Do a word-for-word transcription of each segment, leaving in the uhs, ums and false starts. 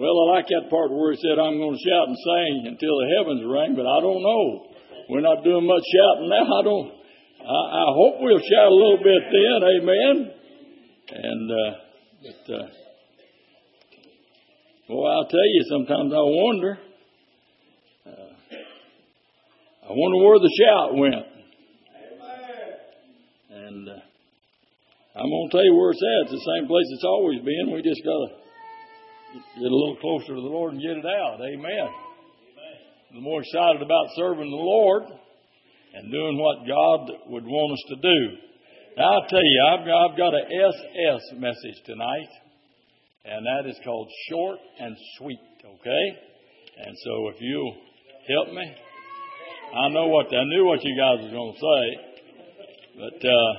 Well, I like that part where he said, I'm going to shout and sing until the heavens ring, but I don't know. We're not doing much shouting now. I don't, I, I hope we'll shout a little bit then. Amen. And, uh, but, uh, well, I'll tell you, sometimes I wonder, uh, I wonder where the shout went. And, uh, I'm going to tell you where it's at. It's the same place it's always been. We just got to get a little closer to the Lord and get it out. Amen. The more excited about serving the Lord and doing what God would want us to do. Now, I'll tell you, I've got, I've got a S S message tonight, and that is called Short and Sweet, okay? And so if you'll help me, I know what, I knew what you guys were going to say, but, uh,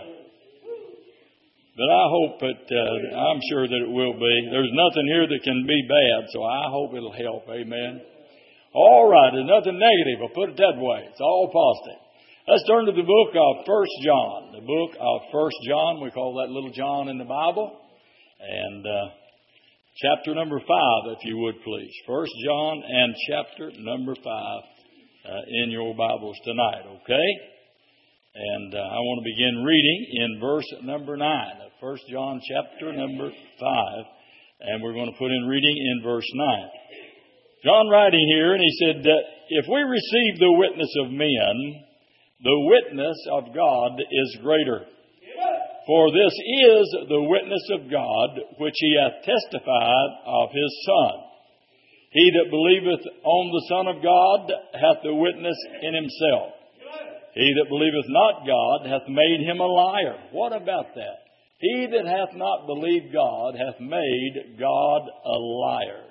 But I hope that, uh, I'm sure that it will be. There's nothing here that can be bad, so I hope it'll help. Amen. All right, there's nothing negative. I'll put it that way. It's all positive. Let's turn to the book of First John. The book of First John. We call that little John in the Bible. And uh, chapter number five, if you would please. First John and chapter number five uh, in your Bibles tonight, okay? And uh, I want to begin reading in verse number nine of First John chapter number five. And we're going to put in reading in verse nine. John writing here, and he said, uh, if we receive the witness of men, the witness of God is greater. For this is the witness of God, which he hath testified of his Son. He that believeth on the Son of God hath the witness in himself. He that believeth not God hath made him a liar. What about that? He that hath not believed God hath made God a liar.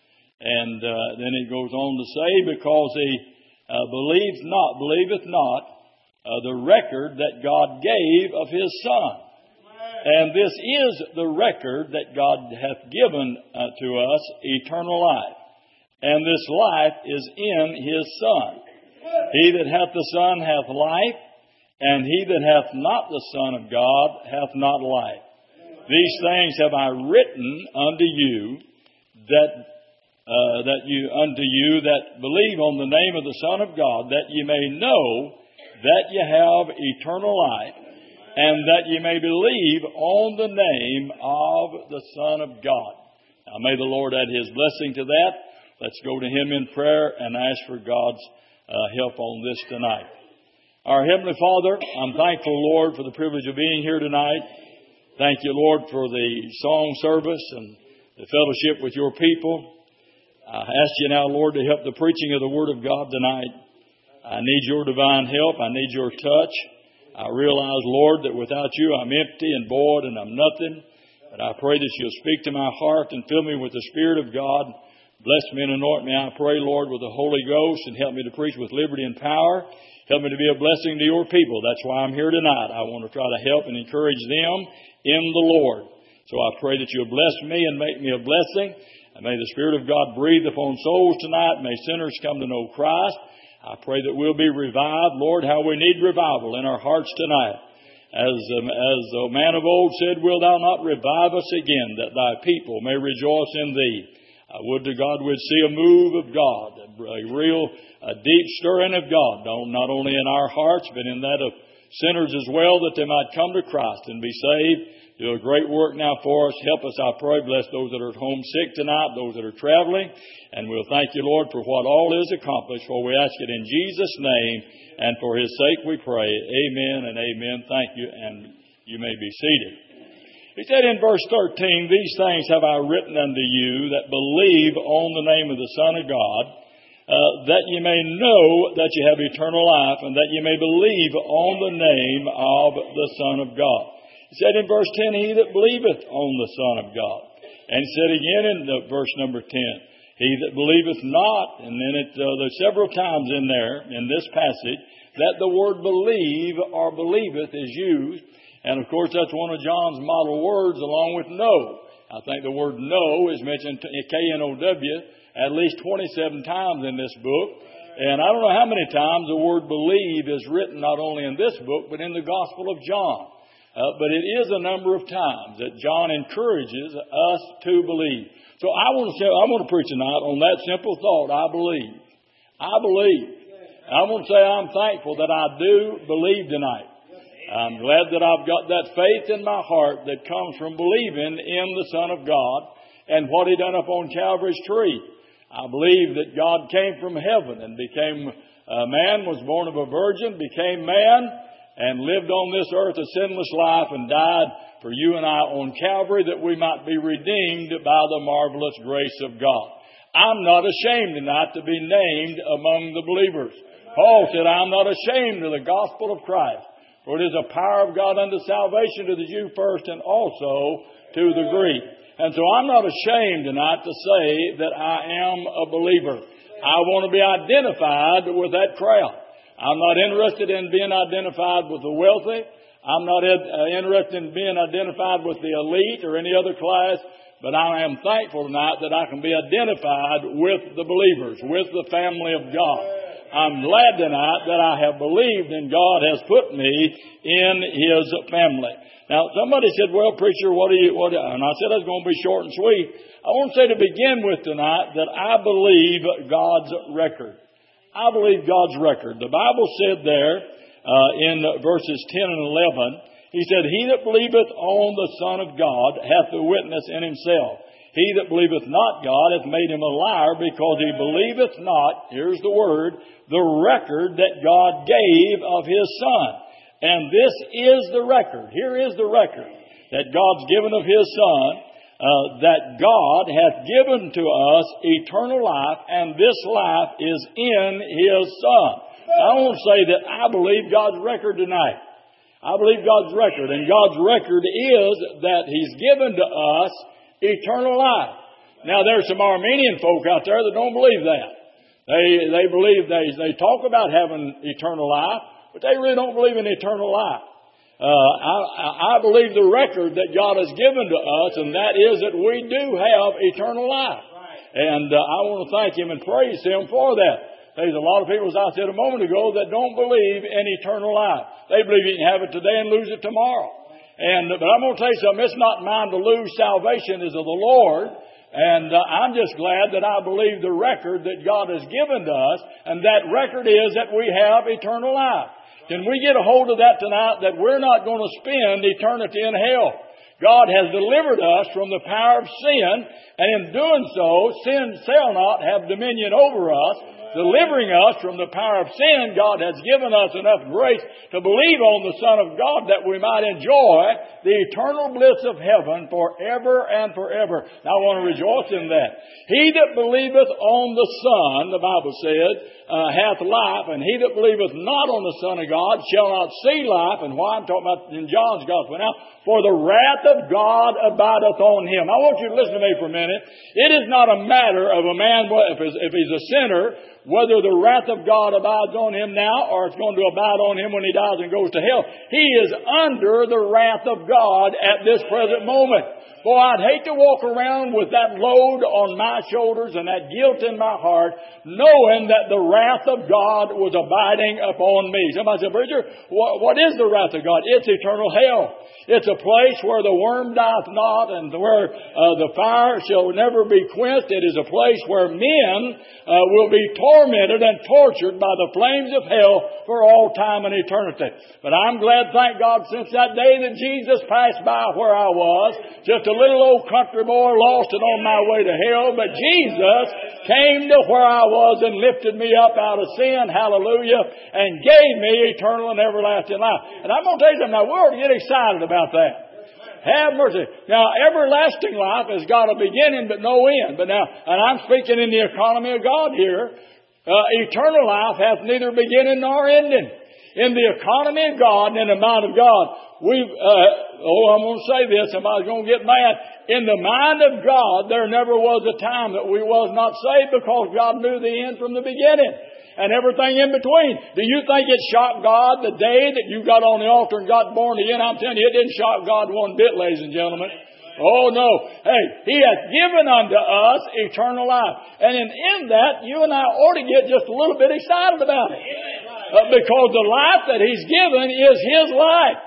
And uh, then it goes on to say, because he uh, believes not, believeth not uh, the record that God gave of his Son. And this is the record that God hath given uh, to us, eternal life. And this life is in his Son. He that hath the Son hath life, and he that hath not the Son of God hath not life. These things have I written unto you, that uh, that you unto you that believe on the name of the Son of God, that ye may know that ye have eternal life, and that ye may believe on the name of the Son of God. Now may the Lord add his blessing to that. Let's go to him in prayer and ask for God's Uh, help on this tonight. Our Heavenly Father, I'm thankful, Lord, for the privilege of being here tonight. Thank you, Lord, for the song service and the fellowship with your people. I ask you now, Lord, to help the preaching of the Word of God tonight. I need your divine help. I need your touch. I realize, Lord, that without you I'm empty and void and I'm nothing. But I pray that you'll speak to my heart and fill me with the Spirit of God. Bless me and anoint me, I pray, Lord, with the Holy Ghost, and help me to preach with liberty and power. Help me to be a blessing to your people. That's why I'm here tonight. I want to try to help and encourage them in the Lord. So I pray that you'll bless me and make me a blessing. And may the Spirit of God breathe upon souls tonight. May sinners come to know Christ. I pray that we'll be revived. Lord, how we need revival in our hearts tonight. As, um, as the man of old said, wilt thou not revive us again, that thy people may rejoice in thee? I would to God we'd see a move of God, a real a deep stirring of God, not only in our hearts, but in that of sinners as well, that they might come to Christ and be saved. Do a great work now for us. Help us, I pray. Bless those that are at home sick tonight, those that are traveling. And we'll thank you, Lord, for what all is accomplished. For we ask it in Jesus' name, and for his sake we pray. Amen and amen. Thank you, and you may be seated. He said in verse thirteen, these things have I written unto you that believe on the name of the Son of God, uh, that ye may know that ye have eternal life, and that ye may believe on the name of the Son of God. He said in verse ten, he that believeth on the Son of God. And he said again in the verse number ten, he that believeth not, and then it, uh, there's several times in there, in this passage, that the word believe or believeth is used. And, of course, that's one of John's model words along with know. I think the word know is mentioned K N O W at least twenty-seven times in this book. And I don't know how many times the word believe is written not only in this book, but in the Gospel of John. Uh, but it is a number of times that John encourages us to believe. So I want to say, I want to preach tonight on that simple thought. I believe. I believe. I want to say I'm thankful that I do believe tonight. I'm glad that I've got that faith in my heart that comes from believing in the Son of God and what He done up on Calvary's tree. I believe that God came from heaven and became a man, was born of a virgin, became man, and lived on this earth a sinless life and died for you and I on Calvary that we might be redeemed by the marvelous grace of God. I'm not ashamed tonight to be named among the believers. Paul said, I'm not ashamed of the gospel of Christ, for it is a power of God unto salvation to the Jew first and also to the Greek. And so I'm not ashamed tonight to say that I am a believer. I want to be identified with that crowd. I'm not interested in being identified with the wealthy. I'm not ed- uh, interested in being identified with the elite or any other class. But I am thankful tonight that I can be identified with the believers, with the family of God. I'm glad tonight that I have believed and God has put me in His family. Now, somebody said, well, preacher, what do you, what, and I said I was going to be short and sweet. I want to say to begin with tonight that I believe God's record. I believe God's record. The Bible said there uh, in verses ten and eleven, He said, He that believeth on the Son of God hath the witness in himself. He that believeth not God hath made him a liar, because he believeth not, here's the word, the record that God gave of His Son. And this is the record. Here is the record that God's given of His Son. Uh, that God hath given to us eternal life, and this life is in His Son. I want to say that I believe God's record tonight. I believe God's record, and God's record is that He's given to us eternal life. Now, there's some Armenian folk out there that don't believe that. They they believe they they talk about having eternal life, but they really don't believe in eternal life. Uh, I, I believe the record that God has given to us, and that is that we do have eternal life. And uh, I want to thank Him and praise Him for that. There's a lot of people, as I said a moment ago, that don't believe in eternal life. They believe you can have it today and lose it tomorrow. And but I'm going to tell you something. It's not mine to lose. Salvation is of the Lord. And uh, I'm just glad that I believe the record that God has given to us, and that record is that we have eternal life. Can we get a hold of that tonight, that we're not going to spend eternity in hell? God has delivered us from the power of sin, and in doing so, sin shall not have dominion over us. Delivering us from the power of sin, God has given us enough grace to believe on the Son of God that we might enjoy the eternal bliss of heaven forever and forever. Now, I want to rejoice in that. He that believeth on the Son, the Bible said, uh, hath life, and he that believeth not on the Son of God shall not see life. And why? I'm talking about in John's Gospel now. For the wrath of God abideth on him. I want you to listen to me for a minute. It is not a matter of a man, if he's a sinner, whether the wrath of God abides on him now or it's going to abide on him when he dies and goes to hell. He is under the wrath of God at this present moment. Boy, I'd hate to walk around with that load on my shoulders and that guilt in my heart, knowing that the wrath of God was abiding upon me. Somebody said, preacher, what, what is the wrath of God? It's eternal hell. It's a place where the worm dieth not and where uh, the fire shall never be quenched. It is a place where men uh, will be tormented and tortured by the flames of hell for all time and eternity. But I'm glad, thank God, since that day that Jesus passed by where I was, just a little old country boy lost and on my way to hell, but Jesus came to where I was and lifted me up out of sin, hallelujah, and gave me eternal and everlasting life. And I'm going to tell you something, now we ought to get excited about that. Have mercy. Now, everlasting life has got a beginning but no end. But now, and I'm speaking in the economy of God here, uh, eternal life hath neither beginning nor ending. In the economy of God and in the mind of God, we've, uh, oh, I'm going to say this, somebody's going to get mad. In the mind of God, there never was a time that we was not saved, because God knew the end from the beginning and everything in between. Do you think it shocked God the day that you got on the altar and got born again? I'm telling you, it didn't shock God one bit, ladies and gentlemen. Oh, no. Hey, He hath given unto us eternal life. And in, in that, you and I ought to get just a little bit excited about it. Uh, because the life that He's given is His life.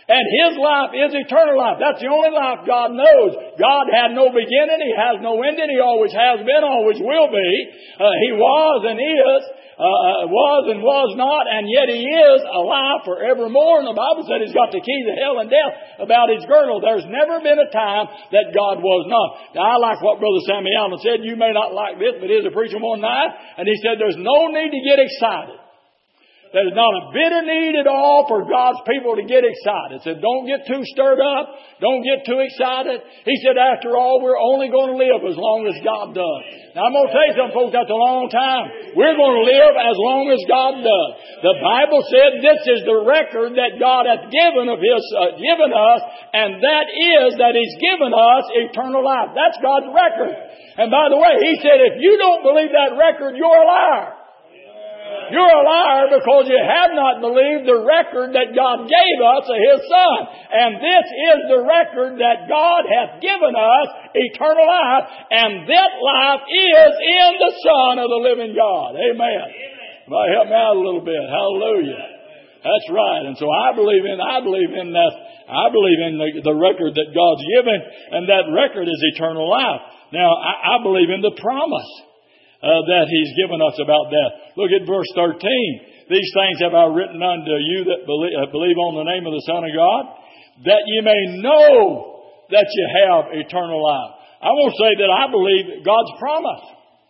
And His life is eternal life. That's the only life God knows. God had no beginning. He has no ending. He always has been, always will be. Uh, he was and is, uh, was and was not, and yet He is alive forevermore. And the Bible said He's got the key to hell and death about His girdle. There's never been a time that God was not. Now, I like what Brother Sammy Allen said. You may not like this, but he was a preacher one night, and he said there's no need to get excited. There's not a bit of need at all for God's people to get excited. He said, don't get too stirred up. Don't get too excited. He said, after all, we're only going to live as long as God does. Now, I'm going to tell you something, folks, that's a long time. We're going to live as long as God does. The Bible said this is the record that God hath given of His, uh, given us, and that is that He's given us eternal life. That's God's record. And by the way, He said, if you don't believe that record, you're a liar. You're a liar because you have not believed the record that God gave us of His Son. And this is the record that God hath given us, eternal life, and that life is in the Son of the living God. Amen. Well, help me out a little bit. Hallelujah. That's right. And so I believe in, I believe in that, I believe in the, the record that God's given, and that record is eternal life. Now, I, I believe in the promise Uh, that He's given us about that. Look at verse thirteen. These things have I written unto you that believe, uh, believe on the name of the Son of God, that ye may know that you have eternal life. I won't say that I believe God's promise.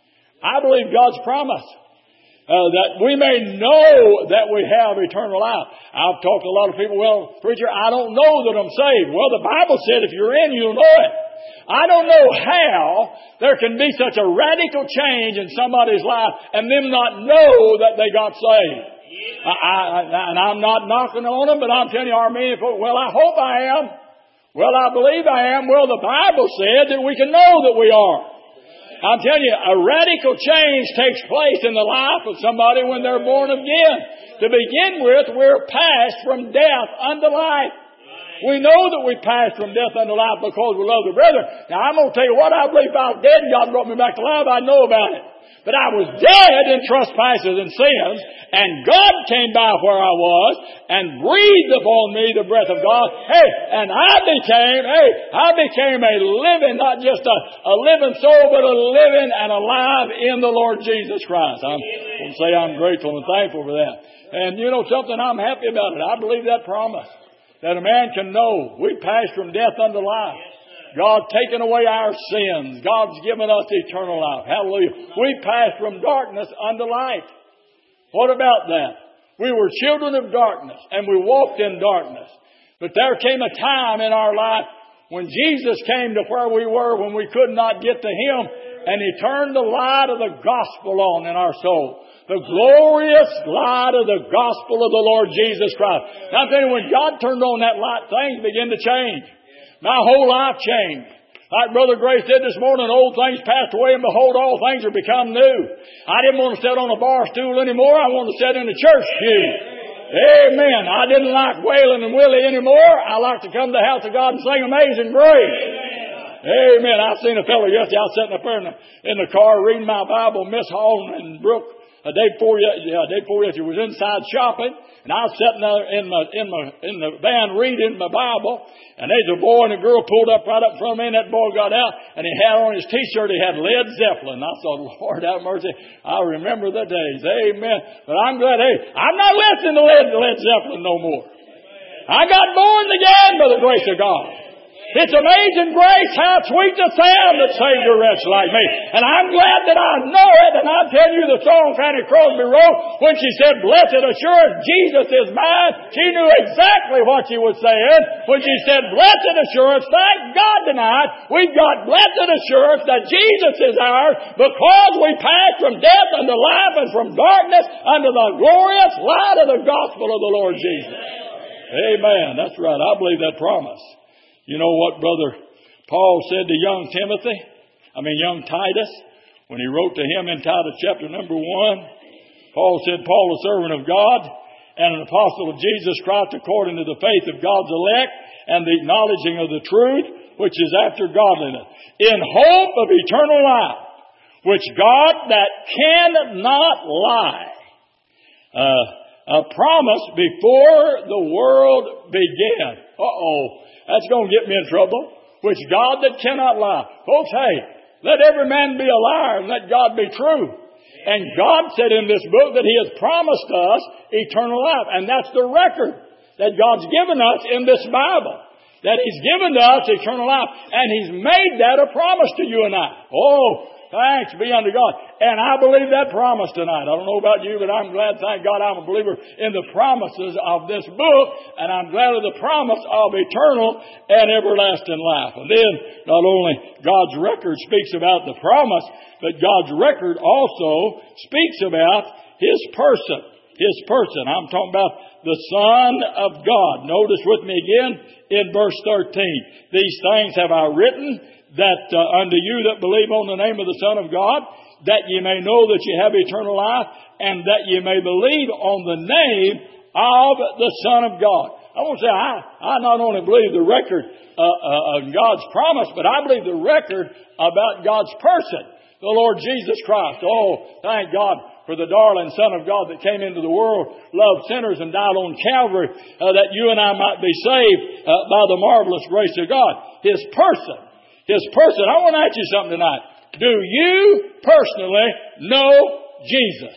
I believe God's promise. Uh, that we may know that we have eternal life. I've talked to a lot of people, well, preacher, I don't know that I'm saved. Well, the Bible said if you're in, you'll know it. I don't know how there can be such a radical change in somebody's life and them not know that they got saved. I, I, and I'm not knocking on them, but I'm telling you, Armenian folk, well, I hope I am. Well, I believe I am. Well, the Bible said that we can know that we are. I'm telling you, a radical change takes place in the life of somebody when they're born again. To begin with, we're passed from death unto life. We know that we passed from death unto life because we love the brethren. Now, I'm going to tell you what, I believe if I was dead and God brought me back to life, I know about it. But I was dead in trespasses and sins, and God came by where I was and breathed upon me the breath of God. Hey, and I became, hey, I became a living, not just a, a living soul, but a living and alive in the Lord Jesus Christ. I'm going to say I'm grateful and thankful for that. And you know something, I'm happy about it. I believe that promise. That a man can know we passed from death unto life. God's taken away our sins. God's given us eternal life. Hallelujah. We passed from darkness unto light. What about that? We were children of darkness and we walked in darkness. But there came a time in our life when Jesus came to where we were when we could not get to Him, and He turned the light of the gospel on in our soul. The glorious light of the gospel of the Lord Jesus Christ. Now I'm telling you, when God turned on that light, things began to change. My whole life changed. Like Brother Gray said this morning, old things passed away and behold, all things are become new. I didn't want to sit on a bar stool anymore. I wanted to sit in the church pew. Amen. I didn't like Waylon and Willie anymore. I like to come to the house of God and sing Amazing Grace. Amen. I seen a fellow yesterday. I was sitting up there in the, in the car reading my Bible. Miss Hall and Brooke, a day before, yeah, a day before yesterday, was inside shopping, and I was sitting there in my in my in the van reading my Bible, and there's a boy and a girl pulled up right up in front of me, and that boy got out, and he had on his T-shirt, he had Led Zeppelin. I thought, Lord have mercy, I remember the days. Amen. But I'm glad. Hey, I'm not listening to Led, Led Zeppelin no more. I got born again by the grace of God. It's amazing grace, how sweet the sound that saved a wretch like me. And I'm glad that I know it. And I'm telling you, the song Fanny Crosby wrote when she said, blessed assurance, Jesus is mine. She knew exactly what she was saying when she said, blessed assurance, thank God tonight, we've got blessed assurance that Jesus is ours because we passed from death unto life and from darkness unto the glorious light of the gospel of the Lord Jesus. Amen. That's right. I believe that promise. You know what Brother Paul said to young Timothy, I mean young Titus, when he wrote to him in Titus chapter number one? Paul said, Paul, a servant of God and an apostle of Jesus Christ according to the faith of God's elect and the acknowledging of the truth, which is after godliness, in hope of eternal life, which God that cannot lie uh, A promise before the world began. Uh-oh. That's going to get me in trouble. Which God that cannot lie. Folks, hey, let every man be a liar and let God be true. And God said in this book that He has promised us eternal life. And that's the record that God's given us in this Bible. That He's given us eternal life. And He's made that a promise to you and I. Oh, thanks be unto God. And I believe that promise tonight. I don't know about you, but I'm glad, thank God, I'm a believer in the promises of this book. And I'm glad of the promise of eternal and everlasting life. And then, not only God's record speaks about the promise, but God's record also speaks about His person. His person. I'm talking about the Son of God. Notice with me again in verse thirteen. These things have I written that uh, unto you that believe on the name of the Son of God, that ye may know that ye have eternal life, and that ye may believe on the name of the Son of God. I want to say, I, I not only believe the record uh, uh, of God's promise, but I believe the record about God's person, the Lord Jesus Christ. Oh, thank God for the darling Son of God that came into the world, loved sinners, and died on Calvary, uh, that you and I might be saved uh, by the marvelous grace of God. His person. His person. I want to ask you something tonight. Do you personally know Jesus?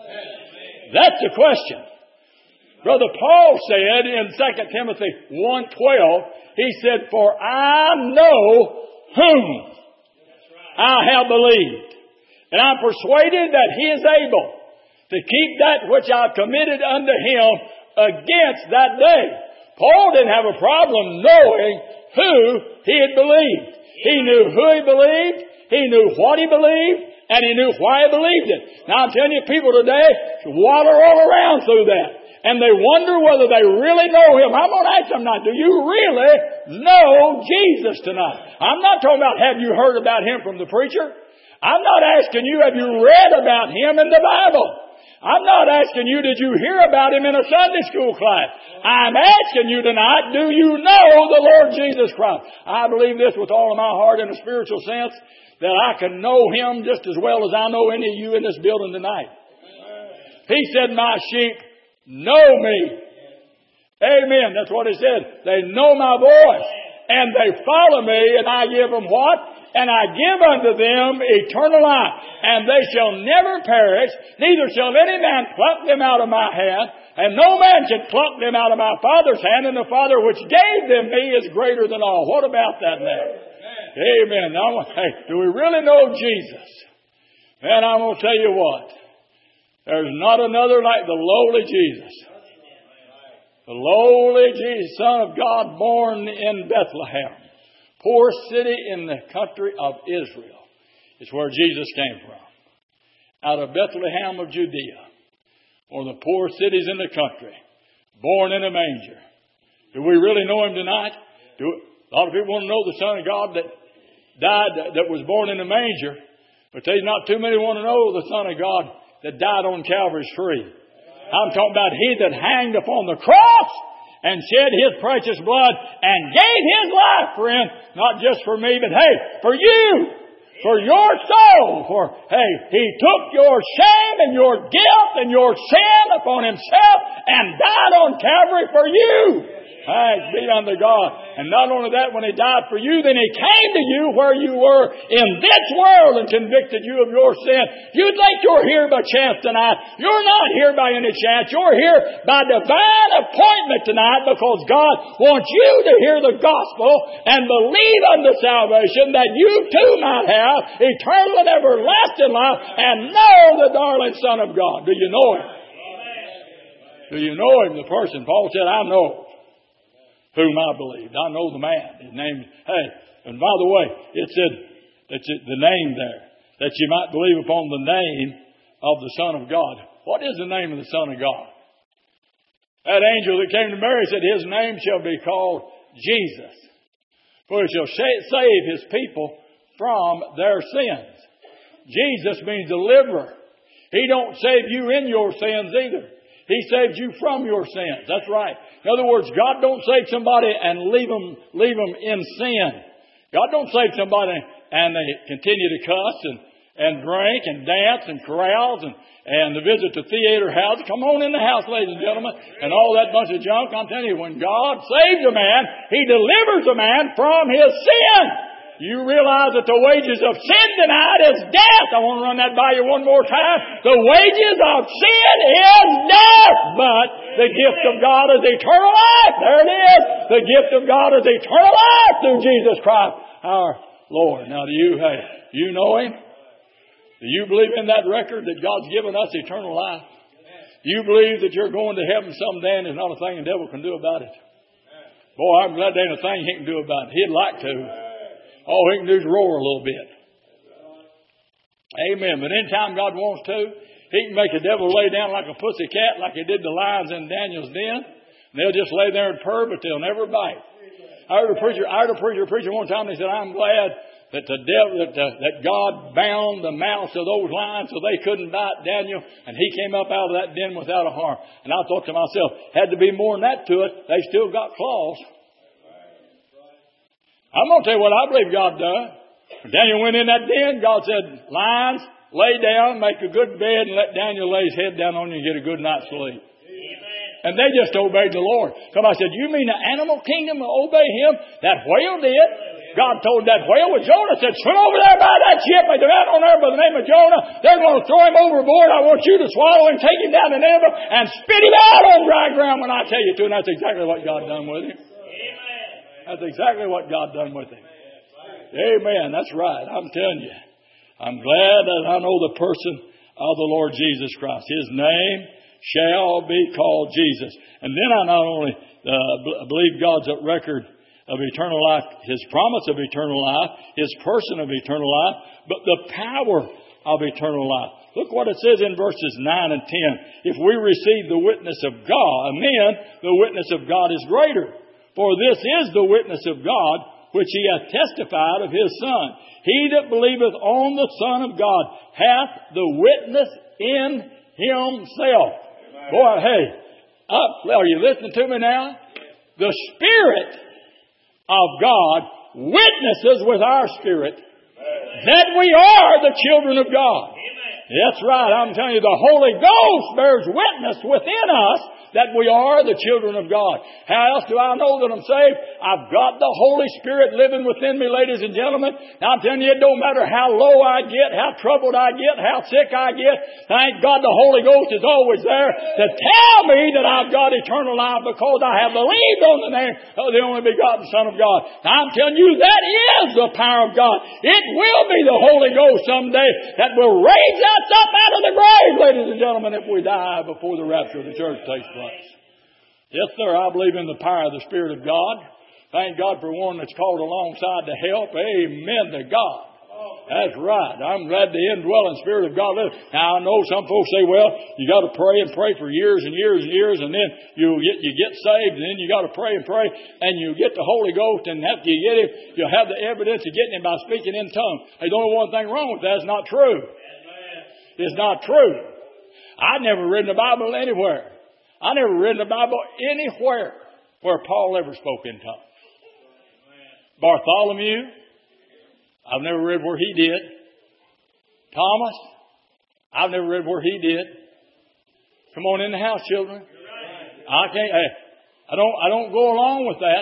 That's the question. Brother Paul said in Second Timothy one twelve, he said, for I know whom I have believed. And I'm persuaded that He is able to keep that which I've committed unto Him against that day. Paul didn't have a problem knowing who he had believed. He knew who he believed, he knew what he believed, and he knew why he believed it. Now I'm telling you, people today water all around through that. And they wonder whether they really know Him. I'm going to ask them tonight, do you really know Jesus tonight? I'm not talking about have you heard about Him from the preacher. I'm not asking you, have you read about Him in the Bible? I'm not asking you, did you hear about Him in a Sunday school class? I'm asking you tonight, do you know the Lord Jesus Christ? I believe this with all of my heart in a spiritual sense, that I can know Him just as well as I know any of you in this building tonight. He said, my sheep know me. Amen. That's what He said. They know my voice. And they follow me, and I give them what? And I give unto them eternal life, and they shall never perish, neither shall any man pluck them out of my hand, and no man can pluck them out of my Father's hand, and the Father which gave them me is greater than all. What about that now? Amen. Now, hey, do we really know Jesus? Man, I'm going to tell you what. There's not another like the lowly Jesus. The lowly Jesus, Son of God, born in Bethlehem. Poor city in the country of Israel is where Jesus came from. Out of Bethlehem of Judea, one of the poor cities in the country, born in a manger. Do we really know Him tonight? Do, a lot of people want to know the Son of God that died, that was born in a manger, but there's not too many want to know the Son of God that died on Calvary's tree. I'm talking about He that hanged upon the cross and shed His precious blood and gave His life, friend, not just for me, but hey, for you, for your soul. For hey, He took your shame and your guilt and your sin upon Himself and died on Calvary for you. Thanks be unto God. And not only that, when He died for you, then He came to you where you were in this world and convicted you of your sin. You think you're here by chance tonight. You're not here by any chance. You're here by divine appointment tonight, because God wants you to hear the gospel and believe unto salvation, that you too might have eternal and everlasting life and know the darling Son of God. Do you know Him? Do you know Him, the person? Paul said, I know whom I believed. I know the man. His name, hey, and by the way, it said, it's the name there, that you might believe upon the name of the Son of God. What is the name of the Son of God? That angel that came to Mary said, His name shall be called Jesus, for He shall save His people from their sins. Jesus means deliverer. He don't save you in your sins either. He saves you from your sins. That's right. In other words, God don't save somebody and leave them, leave them in sin. God don't save somebody and they continue to cuss and, and drink and dance and carouse and, and to visit the theater house. Come on in the house, ladies and gentlemen, and all that bunch of junk. I'm telling you, when God saves a man, He delivers a man from his sin. You realize that the wages of sin tonight is death. I want to run that by you one more time. The wages of sin is death, but the gift of God is eternal life. There it is. The gift of God is eternal life through Jesus Christ our Lord. Now, do you, hey, you know Him? Do you believe in that record that God's given us eternal life? Do you believe that you're going to heaven someday and there's not a thing the devil can do about it? Boy, I'm glad there ain't a thing he can do about it. He'd like to. All he can do is roar a little bit. Amen. But anytime God wants to, He can make the devil lay down like a pussy cat, like He did the lions in Daniel's den. And they'll just lay there and purr, but they'll never bite. I heard a preacher, I heard a preacher, a preacher one time, he said, I'm glad that the devil, that, the, that God bound the mouths of those lions so they couldn't bite Daniel, and he came up out of that den without a harm. And I thought to myself, had to be more than that to it. They still got claws. I'm going to tell you what I believe God done. When Daniel went in that den, God said, lions, lay down, make a good bed, and let Daniel lay his head down on you and get a good night's sleep. And they just obeyed the Lord. Somebody said, you mean the animal kingdom will obey Him? That whale did. God told that whale with Jonah, said, swim over there by that ship. They're out on there by the name of Jonah. They're going to throw him overboard. I want you to swallow him, take him down to Nineveh, and spit him out on dry ground when I tell you to. And that's exactly what God done with him. That's exactly what God done with him. Amen. That's right. I'm telling you. I'm glad that I know the person of the Lord Jesus Christ. His name shall be called Jesus. And then I not only uh, believe God's record of eternal life, His promise of eternal life, His person of eternal life, but the power of eternal life. Look what it says in verses nine and ten. If we receive the witness of God, then the witness of God is greater. For this is the witness of God, which He hath testified of His Son. He that believeth on the Son of God hath the witness in himself. Boy, hey, up, are you listening to me now? The Spirit of God witnesses with our spirit that we are the children of God. That's right. I'm telling you, the Holy Ghost bears witness within us that we are the children of God. How else do I know that I'm saved? I've got the Holy Spirit living within me, ladies and gentlemen. Now I'm telling you, it don't matter how low I get, how troubled I get, how sick I get. Thank God the Holy Ghost is always there to tell me that I've got eternal life because I have believed on the name of the only begotten Son of God. Now I'm telling you, that is the power of God. It will be the Holy Ghost someday that will raise us up out of the grave, ladies and gentlemen, if we die before the rapture of the church takes place. Yes, sir, I believe in the power of the Spirit of God. Thank God for one that's called alongside to help. Amen to God. That's right. I'm glad the indwelling Spirit of God lives. Now, I know some folks say, well, you got to pray and pray for years and years and years, and then you get you get saved, and then you got to pray and pray, and you get the Holy Ghost, and after you get Him, you'll have the evidence of getting Him by speaking in tongues. There's only one thing wrong with that. It's not true. It's not true. I've never read the Bible anywhere. I never read the Bible anywhere where Paul ever spoke in tongues. Bartholomew, I've never read where he did. Thomas, I've never read where he did. Come on in the house, children. I can't. I don't. I don't go along with that.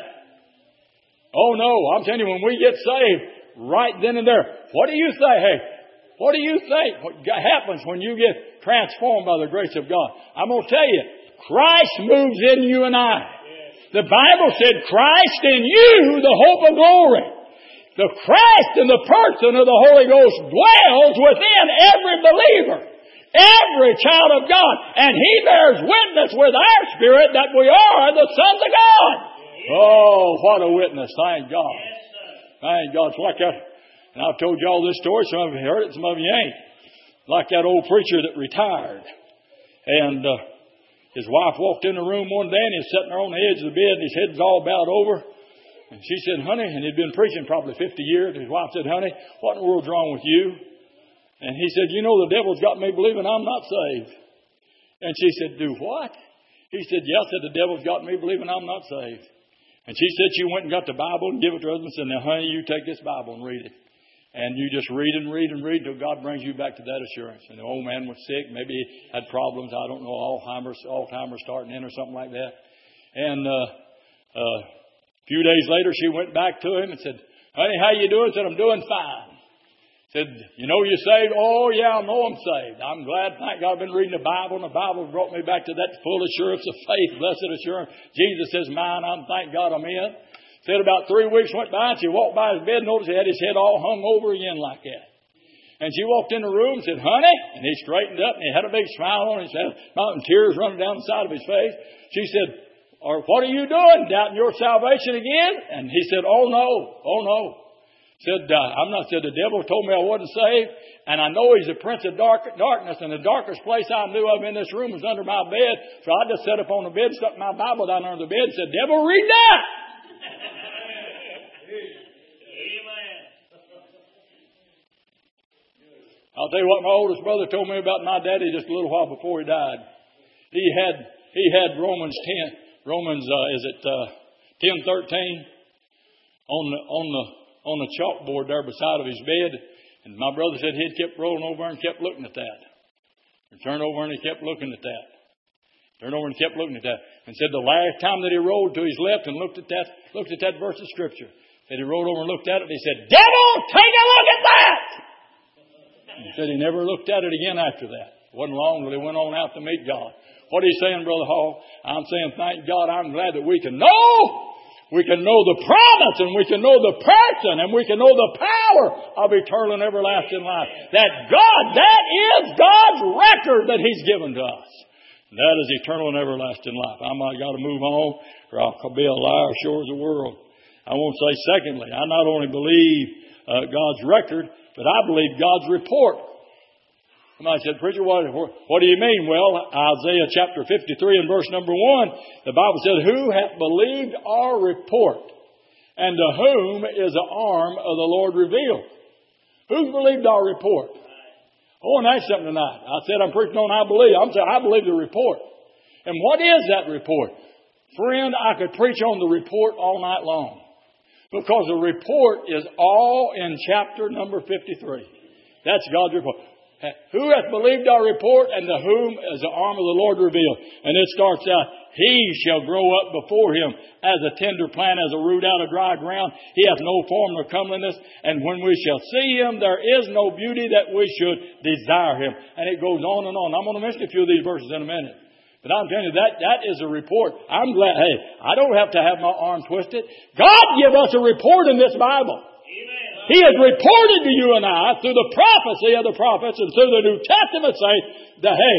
Oh no! I'm telling you, when we get saved, right then and there, what do you say? Hey, what do you think what happens when you get transformed by the grace of God? I'm going to tell you. Christ moves in you and I. The Bible said Christ in you, the hope of glory. The Christ in the person of the Holy Ghost dwells within every believer, every child of God. And He bears witness with our spirit that we are the sons of God. Oh, what a witness. Thank God. Thank God. It's like that. And I've told you all this story. Some of you heard it, some of you ain't. Like that old preacher that retired. And uh, his wife walked in the room one day and he was sitting there on the edge of the bed and his head's all bowed over. And she said, honey, and he'd been preaching probably fifty years. His wife said, honey, what in the world's wrong with you? And he said, you know, the devil's got me believing I'm not saved. And she said, do what? He said, yes, said, the devil's got me believing I'm not saved. And she said she went and got the Bible and gave it to her husband and said, now, honey, you take this Bible and read it. And you just read and read and read until God brings you back to that assurance. And the old man was sick. Maybe he had problems. I don't know, Alzheimer's, Alzheimer's starting in or something like that. And uh, uh, a few days later, she went back to him and said, honey, how you doing? He said, I'm doing fine. Said, you know you're saved? Oh, yeah, I know I'm saved. I'm glad. Thank God I've been reading the Bible, and the Bible brought me back to that full assurance of faith, blessed assurance. Jesus is mine. I'm thank God I'm in. Said about three weeks went by, and she walked by his bed and noticed he had his head all hung over again like that. And she walked in the room and said, honey, and he straightened up, and he had a big smile on his face, mountain tears running down the side of his face. She said, or what are you doing, doubting your salvation again? And he said, oh, no, oh, no. Said, uh, I'm not, said, the devil told me I wasn't saved, and I know he's the prince of dark, darkness, and the darkest place I knew of in this room was under my bed. So I just sat up on the bed, stuck my Bible down under the bed, and said, devil, read that. I'll tell you what my oldest brother told me about my daddy just a little while before he died. He had he had Romans ten, Romans uh, is it uh, ten thirteen on the on the on the chalkboard there beside of his bed, and my brother said he'd kept rolling over and kept looking at that, and turned over and he kept looking at that, turned over and kept looking at that, and said the last time that he rolled to his left and looked at that looked at that verse of scripture, that he rolled over and looked at it, and he said, "Devil, take a look at that." He said he never looked at it again after that. It wasn't long till he went on out to meet God. What are you saying, Brother Hall? I'm saying, thank God, I'm glad that we can know. We can know the promise, and we can know the person, and we can know the power of eternal and everlasting life. That God, that is God's record that He's given to us. And that is eternal and everlasting life. I might got to move on, or I'll be a liar sure as the world. I won't say secondly, I not only believe uh, God's record, but I believe God's report. Somebody said, preacher, what, what do you mean? Well, Isaiah chapter fifty-three and verse number one, the Bible said, who hath believed our report? And to whom is the arm of the Lord revealed? Who's believed our report? I want to ask something tonight. I said I'm preaching on I believe. I'm saying I believe the report. And what is that report? Friend, I could preach on the report all night long. Because the report is all in chapter number fifty-three. That's God's report. Who hath believed our report, and to whom is the arm of the Lord revealed? And it starts out, he shall grow up before him as a tender plant, as a root out of dry ground. He hath no form nor comeliness. And when we shall see him, there is no beauty that we should desire him. And it goes on and on. I'm going to mention a few of these verses in a minute. But I'm telling you, that, that is a report. I'm glad, hey, I don't have to have my arm twisted. God give us a report in this Bible. Amen. He has reported to you and I through the prophecy of the prophets and through the New Testament saints that, hey,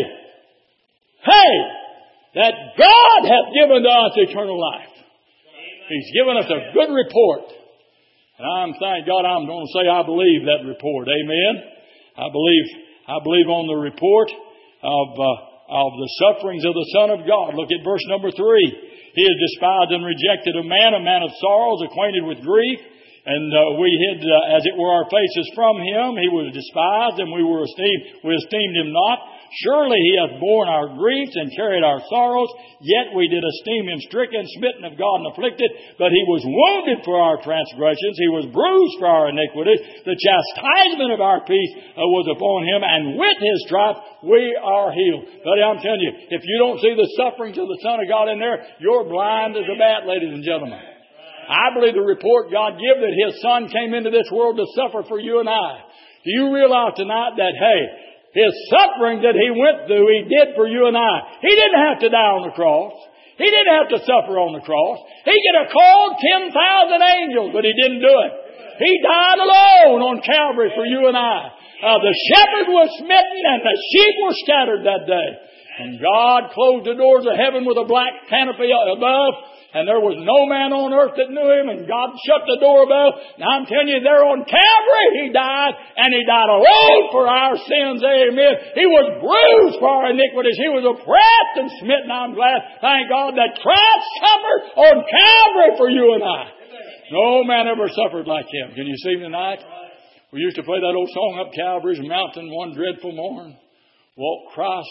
hey, that God hath given to us eternal life. Amen. He's given us a good report. And I'm, thank God, I'm going to say I believe that report. Amen. I believe, I believe on the report of... Uh, of the sufferings of the Son of God. Look at verse number three. He is despised and rejected of man, a man of sorrows, acquainted with grief. And uh, we hid, uh, as it were, our faces from him. He was despised, and we were esteemed. We esteemed him not. Surely he hath borne our griefs and carried our sorrows. Yet we did esteem him stricken, smitten of God, and afflicted. But he was wounded for our transgressions. He was bruised for our iniquities. The chastisement of our peace uh, was upon him, and with his stripes we are healed. But I'm telling you, if you don't see the sufferings of the Son of God in there, you're blind as a bat, ladies and gentlemen. I believe the report God gave that His Son came into this world to suffer for you and I. Do you realize tonight that, hey, His suffering that He went through, He did for you and I. He didn't have to die on the cross. He didn't have to suffer on the cross. He could have called ten thousand angels, but He didn't do it. He died alone on Calvary for you and I. Uh, the shepherd was smitten and the sheep were scattered that day. And God closed the doors of heaven with a black canopy above. And there was no man on earth that knew Him, and God shut the door above. Now I'm telling you, there on Calvary He died, and He died alone for our sins. Amen. He was bruised for our iniquities. He was oppressed and smitten. I'm glad, thank God, that Christ suffered on Calvary for you and I. No man ever suffered like Him. Can you see Him tonight? We used to play that old song, Up Calvary's Mountain, One Dreadful Morn. Walk Christ,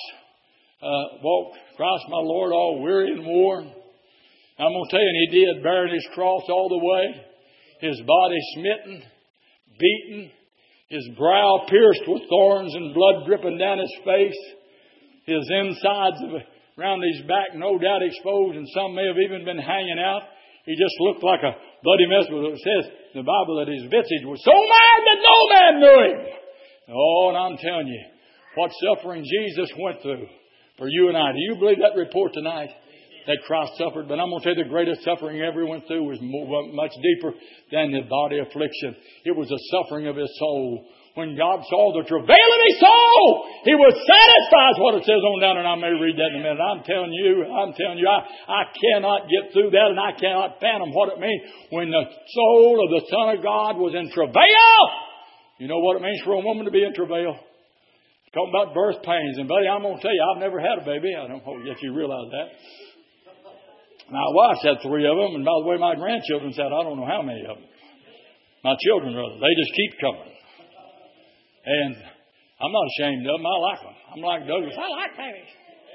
uh, walk Christ my Lord, all weary and worn. I'm going to tell you, and He did, bearing His cross all the way, His body smitten, beaten, his brow pierced with thorns and blood dripping down his face, his insides of, around his back no doubt exposed, and some may have even been hanging out. He just looked like a bloody mess. It says in the Bible that his visage was so marred that no man knew him. Oh, and I'm telling you, what suffering Jesus went through for you and I. Do you believe that report tonight? That Christ suffered. But I'm going to tell you the greatest suffering he ever went through was more, much deeper than the body affliction. It was the suffering of his soul. When God saw the travail of his soul, he was satisfied, is what it says on down, and I may read that in a minute. I'm telling you, I'm telling you, I, I cannot get through that, and I cannot fathom what it means when the soul of the Son of God was in travail. You know what it means for a woman to be in travail? Talking about birth pains. And buddy, I'm going to tell you, I've never had a baby. I don't know if you realize that. My wife's had three of them, and by the way, my grandchildren's had I don't know how many of them. My children, rather. They just keep coming. And I'm not ashamed of them. I like them. I'm like Douglas. I like babies.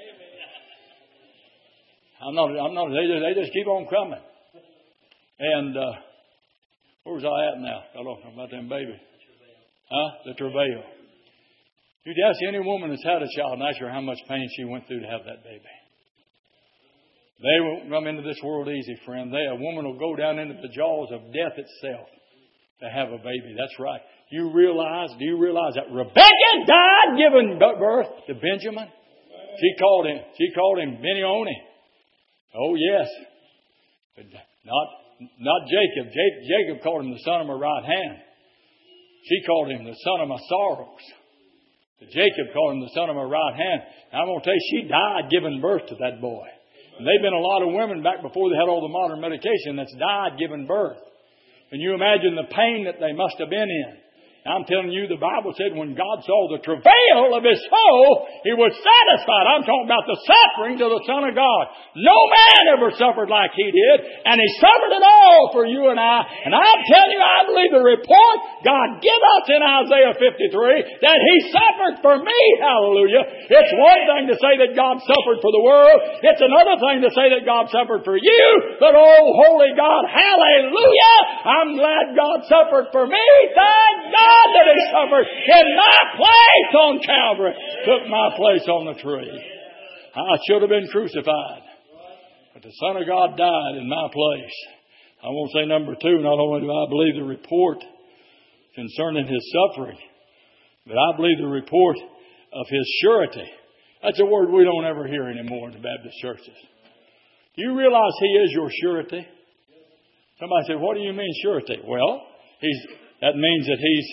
I'm not, I'm not, they just, they just keep on coming. And, uh, where was I at now? I don't know about them babies. Huh? The travail. You'd ask any woman that's had a child and ask her how much pain she went through to have that baby. They won't come into this world easy, friend. They, a woman will go down into the jaws of death itself to have a baby. That's right. You realize, do you realize that Rebecca died giving birth to Benjamin? She called him, she called him Benoni. Oh, yes. But not, not Jacob. Jacob called him the son of my right hand. She called him the son of my sorrows. But Jacob called him the son of my right hand. Now, I'm going to tell you, she died giving birth to that boy. And they've been a lot of women back before they had all the modern medication that's died giving birth. Can you imagine the pain that they must have been in? I'm telling you, the Bible said when God saw the travail of his soul, he was satisfied. I'm talking about the sufferings of the Son of God. No man ever suffered like he did, and he suffered it all for you and I. And I'm telling you, I believe the report God gave us in Isaiah fifty-three, that he suffered for me. Hallelujah. It's one thing to say that God suffered for the world. It's another thing to say that God suffered for you. But oh, holy God, hallelujah, I'm glad God suffered for me. Thank God that he suffered in my place on Calvary. Took my place on the tree. I should have been crucified, but the Son of God died in my place. I won't say number two, not only do I believe the report concerning his suffering, but I believe the report of his surety. That's a word we don't ever hear anymore in the Baptist churches. Do you realize he is your surety? Somebody said, what do you mean surety? Well, he's that means that he's,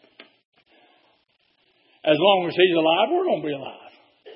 as long as he's alive, we're going to be alive.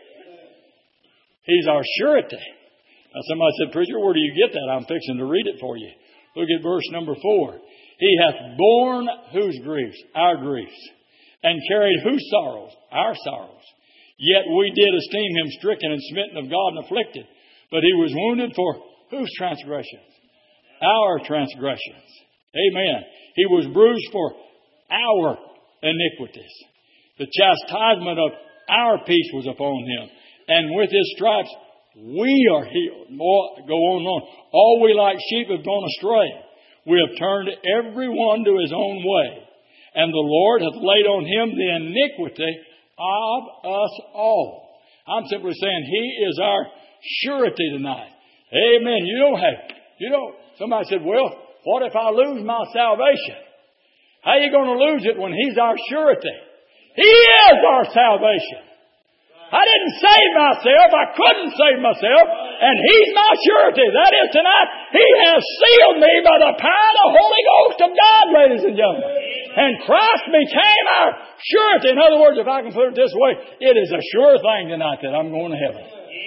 He's our surety. Now somebody said, preacher, where do you get that? I'm fixing to read it for you. Look at verse number four. He hath borne whose griefs? Our griefs. And carried whose sorrows? Our sorrows. Yet we did esteem him stricken and smitten of God and afflicted. But he was wounded for whose transgressions? Our transgressions. Amen. He was bruised for our iniquities. The chastisement of our peace was upon him. And with his stripes we are healed. More, go on and on. All we like sheep have gone astray. We have turned every one to his own way. And the Lord hath laid on him the iniquity of us all. I'm simply saying he is our surety tonight. Amen. You don't have, you don't, somebody said, well, what if I lose my salvation? How are you going to lose it when he's our surety? He is our salvation. I didn't save myself. I couldn't save myself. And he's my surety. That is tonight. He has sealed me by the power of the Holy Ghost of God, ladies and gentlemen. And Christ became our surety. In other words, if I can put it this way, it is a sure thing tonight that I'm going to heaven.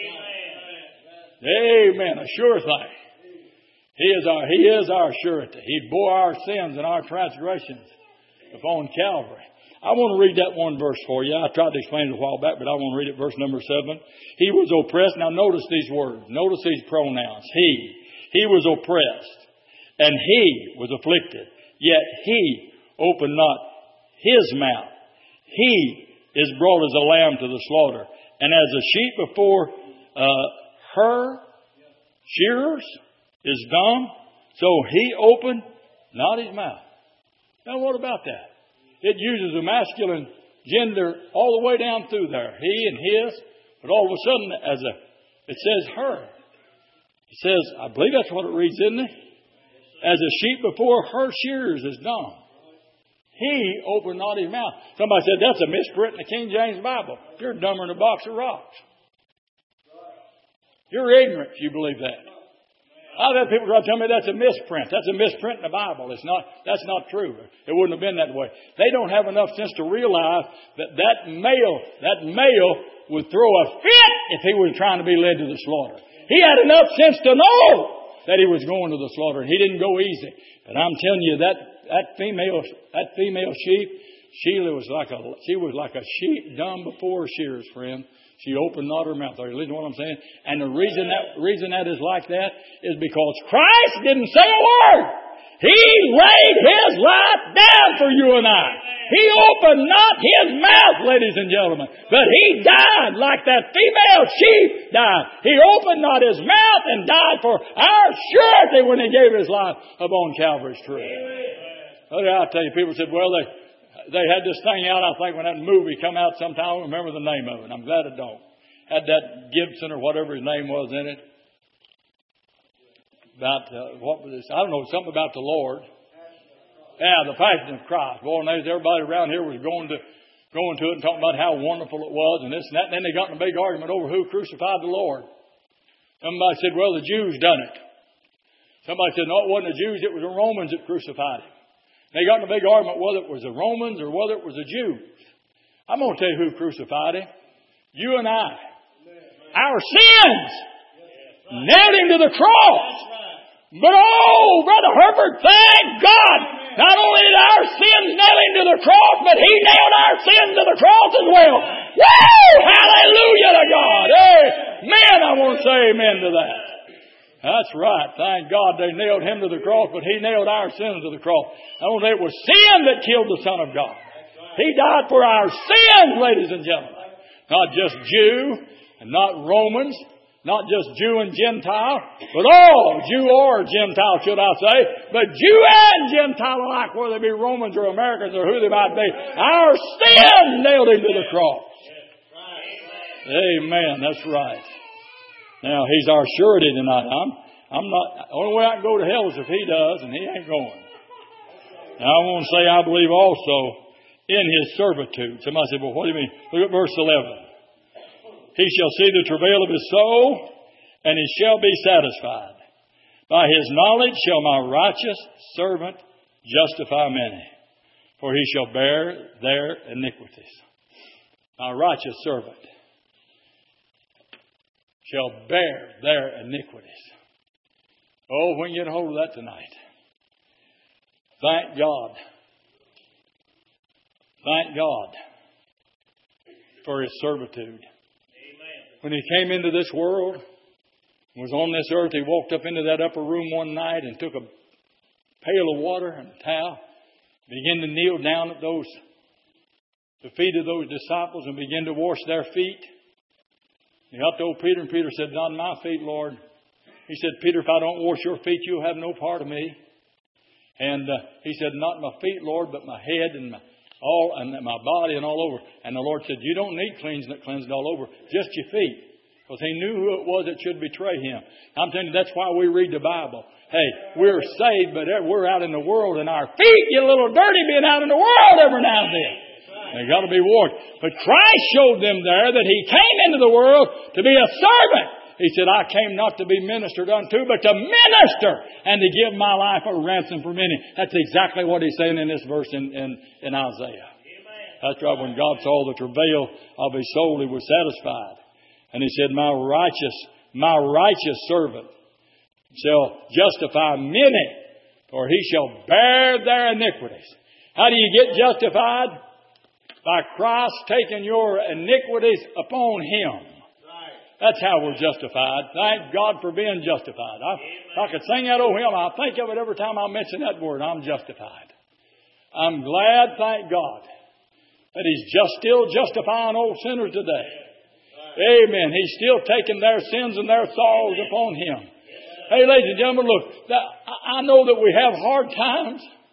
Amen. A sure thing. He is our, he is our surety. He bore our sins and our transgressions upon Calvary. I want to read that one verse for you. I tried to explain it a while back, but I want to read it, verse number seven. He was oppressed. Now notice these words. Notice these pronouns. He. He was oppressed, and he was afflicted. Yet he opened not his mouth. He is brought as a lamb to the slaughter, and as a sheep before uh, her shearers is dumb, so he opened not his mouth. Now what about that? It uses the masculine gender all the way down through there. He and his. But all of a sudden, as a, it says her. It says, I believe that's what it reads, isn't it? As a sheep before her shearers is dumb, he opened not his mouth. Somebody said, that's a misprint in the King James Bible. You're dumber than a box of rocks. You're ignorant if you believe that. I've had people try to tell me that's a misprint. That's a misprint in the Bible. It's not. That's not true. It wouldn't have been that way. They don't have enough sense to realize that that male, that male would throw a fit if he was trying to be led to the slaughter. He had enough sense to know that he was going to the slaughter, and he didn't go easy. But I'm telling you, that that female, that female sheep, Sheila was like a she was like a sheep dumb before her shears, friend. She opened not her mouth. Are you listening to what I'm saying? And the reason that reason that is like that is because Christ didn't say a word. He laid His life down for you and I. He opened not His mouth, ladies and gentlemen, but He died like that female sheep died. He opened not His mouth and died for our surety when He gave His life upon Calvary's tree. I'll tell you, people said, well, they They had this thing out, I think, when that movie come out sometime. I don't remember the name of it. I'm glad I don't. Had that Gibson or whatever his name was in it. About, uh, what was this? I don't know, something about the Lord. Yeah, the Passion of Christ. Boy, and everybody around here was going to going to it and talking about how wonderful it was and this and that. And then they got in a big argument over who crucified the Lord. Somebody said, well, the Jews done it. Somebody said, no, it wasn't the Jews. It was the Romans that crucified Him. They got in a big argument whether it was the Romans or whether it was the Jews. I'm going to tell you who crucified Him. You and I. Our sins. Nailed Him to the cross. But oh, Brother Herbert, thank God. Not only did our sins nail Him to the cross, but He nailed our sins to the cross as well. Woo! Hallelujah to God. Amen. I want to say amen to that. That's right. Thank God they nailed Him to the cross, but He nailed our sins to the cross. I don't think it was sin that killed the Son of God. He died for our sins, ladies and gentlemen. Not just Jew and not Romans, not just Jew and Gentile, but all, Jew or Gentile, should I say, but Jew and Gentile alike, whether they be Romans or Americans or who they might be. Our sin nailed Him to the cross. Amen. That's right. Now, He's our surety tonight. I'm, I'm not, the only way I can go to hell is if He does, and He ain't going. Now, I want to say I believe also in His servitude. Somebody said, well, what do you mean? Look at verse eleven. He shall see the travail of His soul, and He shall be satisfied. By His knowledge shall my righteous servant justify many, for He shall bear their iniquities. My righteous servant shall bear their iniquities. Oh, when you get a hold of that tonight. Thank God. Thank God for His servitude. Amen. When He came into this world, was on this earth, He walked up into that upper room one night and took a pail of water and a towel, began to kneel down at those, the feet of those disciples and begin to wash their feet. He got to old Peter, and Peter said, not my feet, Lord. He said, Peter, if I don't wash your feet, you'll have no part of me. And uh, he said, not my feet, Lord, but my head and my all and my body and all over. And the Lord said, you don't need cleansing it, cleansing all over, just your feet. Because He knew who it was that should betray Him. I'm telling you, that's why we read the Bible. Hey, we're saved, but we're out in the world, and our feet get a little dirty being out in the world every now and then. They got to be washed. But Christ showed them there that He came into the world to be a servant. He said, I came not to be ministered unto, but to minister and to give my life a ransom for many. That's exactly what He's saying in this verse in, in, in Isaiah. Amen. That's right. When God saw the travail of His soul, He was satisfied. And He said, my righteous, my righteous servant shall justify many, for he shall bear their iniquities. How do you get justified? By Christ taking your iniquities upon Him. That's how we're justified. Thank God for being justified. I, if I could sing that old hymn, I think of it every time I mention that word. I'm justified. I'm glad, thank God, that He's just still justifying old sinners today. Amen. He's still taking their sins and their sorrows upon Him. Hey, ladies and gentlemen, look, I know that we have hard times.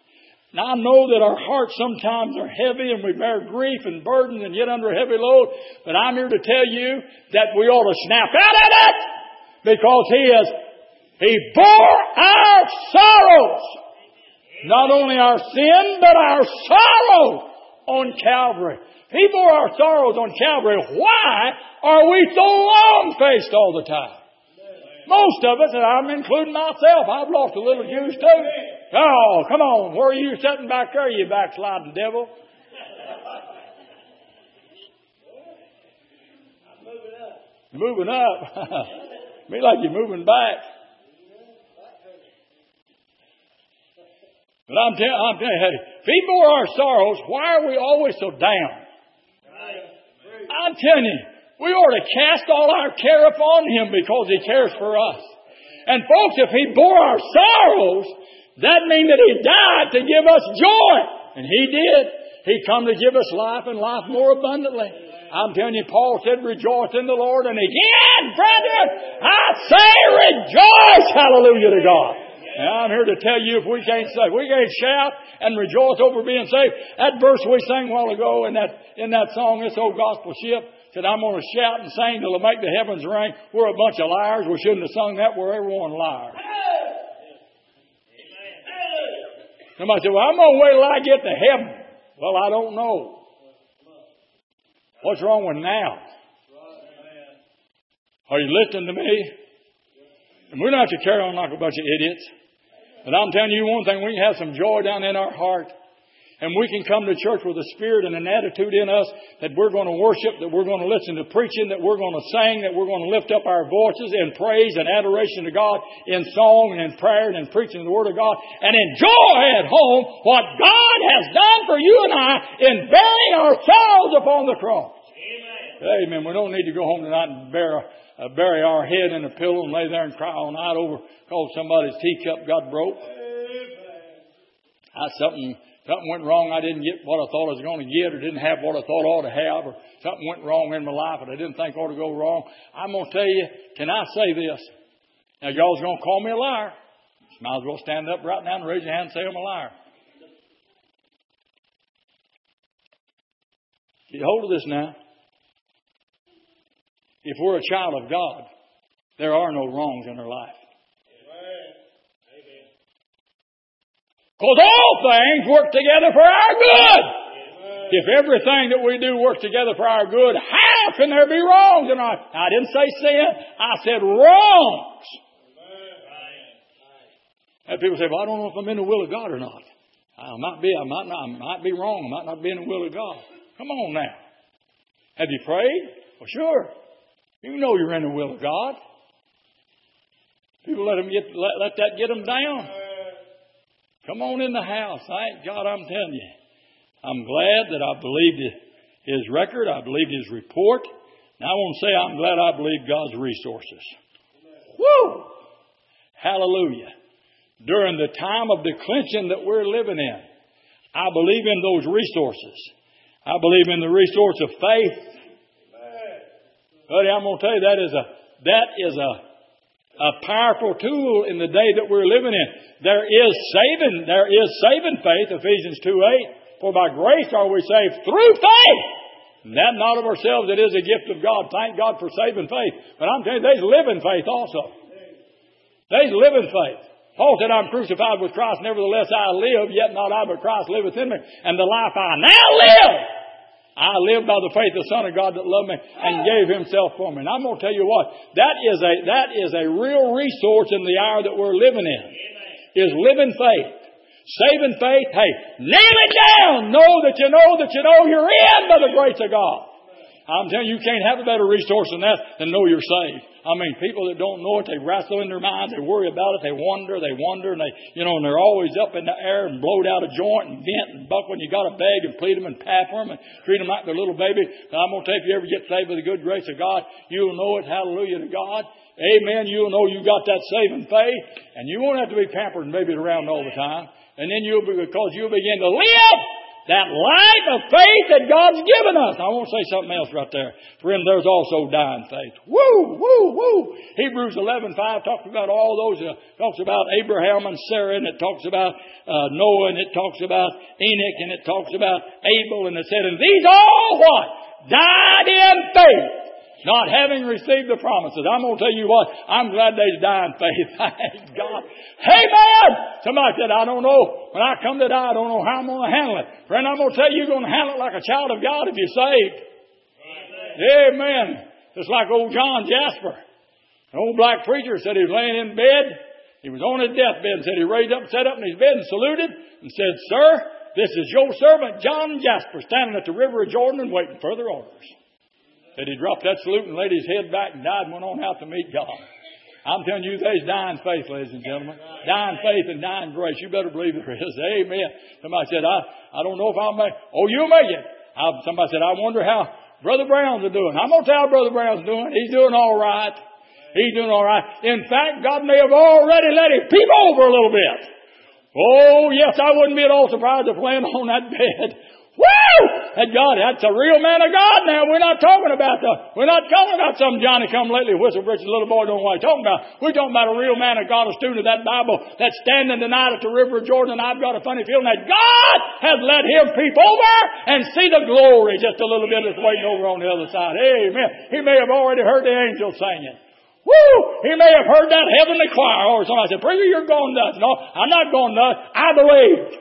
Now I know that our hearts sometimes are heavy and we bear grief and burden and yet under a heavy load. But I'm here to tell you that we ought to snap out of it because He has, He bore our sorrows. Not only our sin, but our sorrow on Calvary. He bore our sorrows on Calvary. Why are we so long-faced all the time? Most of us, and I'm including myself, I've lost a little juice too. Oh, come on. Where are you sitting back there, you backsliding devil? I'm moving up. Moving up. Me like you're moving back. But I'm, tell, I'm telling you, hey, if He bore our sorrows, why are we always so down? I'm telling you, we ought to cast all our care upon Him because He cares for us. And folks, if He bore our sorrows, that means that He died to give us joy. And He did. He come to give us life and life more abundantly. I'm telling you, Paul said, rejoice in the Lord. And again, brethren, I say rejoice. Hallelujah to God. And I'm here to tell you, if we can't say, we can't shout and rejoice over being saved. That verse we sang a while ago in that, in that song, This Old Gospel Ship, said, I'm going to shout and sing till I make the heavens ring. We're a bunch of liars. We shouldn't have sung that. We're everyone liars. Somebody said, well, I'm going to wait till I get to heaven. Well, I don't know. What's wrong with now? Are you listening to me? And we don't have to carry on like a bunch of idiots. But I'm telling you one thing, we can have some joy down in our heart. And we can come to church with a spirit and an attitude in us that we're going to worship, that we're going to listen to preaching, that we're going to sing, that we're going to lift up our voices in praise and adoration to God, in song and in prayer and in preaching the Word of God, and enjoy at home what God has done for you and I in bearing our sorrows upon the cross. Amen. Amen. We don't need to go home tonight and bear, uh, bury our head in a pillow and lay there and cry all night over because somebody's teacup got broke. That's something... Something went wrong. I didn't get what I thought I was going to get, or didn't have what I thought I ought to have, or something went wrong in my life that I didn't think ought to go wrong. I'm going to tell you, can I say this? Now, y'all's going to call me a liar. Might as well stand up right now and raise your hand and say I'm a liar. Get hold of this now. If we're a child of God, there are no wrongs in our life. Because all things work together for our good. Amen. If everything that we do works together for our good, how can there be wrongs in our life? I didn't say sin. I said wrongs. And people say, well, I don't know if I'm in the will of God or not. I might be, I might not, I might be wrong. I might not be in the will of God. Come on now. Have you prayed? Well, sure. You know you're in the will of God. People let them get, let, let that get them down. Come on in the house. Thank God, I'm telling you. I'm glad that I believed His record. I believed His report. Now I want to say I'm glad I believe God's resources. Woo! Hallelujah. During the time of declension that we're living in, I believe in those resources. I believe in the resource of faith. Buddy, I'm going to tell you that is a, that is a, A powerful tool in the day that we're living in. There is saving, there is saving faith, Ephesians two eight. For by grace are we saved through faith. And that not of ourselves, it is a gift of God. Thank God for saving faith. But I'm telling you, there's living faith also. There's living faith. Paul said, I'm crucified with Christ, nevertheless I live, yet not I, but Christ liveth in me. And the life I now live, I live by the faith of the Son of God that loved me and gave Himself for me. And I'm going to tell you what, that is a that is a real resource in the hour that we're living in, is living faith. Saving faith, hey, nail it down. Know that you know that you know you're in by the grace of God. I'm telling you, you can't have a better resource than that than know you're saved. I mean, people that don't know it, they wrestle in their minds, they worry about it, they wonder, they wonder, and they, you know, and they're always up in the air and blowed out a joint and vent and buck when you got to beg and plead them and pamper them and treat them like their little baby. But I'm going to tell you, if you ever get saved by the good grace of God, you'll know it. Hallelujah to God. Amen. You'll know you got that saving faith, and you won't have to be pampered and babied around all the time. And then you'll be, because you'll begin to live That light of faith that God's given us. I want to say something else right there. Friend, there's also dying faith. Woo, woo, woo. Hebrews eleven five talks about all those. Uh, talks about Abraham and Sarah, and it talks about uh, Noah, and it talks about Enoch, and it talks about Abel, and it said, and these all what? Died in faith, not having received the promises. I'm going to tell you what, I'm glad they died in faith. Thank God. Amen! Somebody said, I don't know. When I come to die, I don't know how I'm going to handle it. Friend, I'm going to tell you, you're going to handle it like a child of God if you're saved. Amen. Amen. Just like old John Jasper. An old black preacher said he was laying in bed. He was on his deathbed and said he raised up, sat up in his bed and saluted and said, Sir, this is your servant John Jasper standing at the river of Jordan and waiting for further orders. That he dropped that salute and laid his head back and died and went on out to meet God. I'm telling you, there's dying faith, ladies and gentlemen. Dying faith and dying grace. You better believe there is. Amen. Somebody said, I, I don't know if I'll make Oh, you'll make it. I, somebody said, I wonder how Brother Brown's are doing. I'm going to tell how Brother Brown's doing. He's doing all right. He's doing all right. In fact, God may have already let him peep over a little bit. Oh, yes, I wouldn't be at all surprised if laying on that bed. Woo! That God, that's a real man of God now. We're not talking about the, we're not talking about some Johnny come lately whistle britches little boy don't know what he's talking about. We're talking about a real man of God, a student of that Bible that's standing tonight at the river of Jordan, and I've got a funny feeling that God has let him peep over and see the glory just a little bit that's waiting over on the other side. Amen. He may have already heard the angels singing. Woo! He may have heard that heavenly choir. Or somebody said, Preacher, you're going nuts. No, I'm not going nuts. I believed.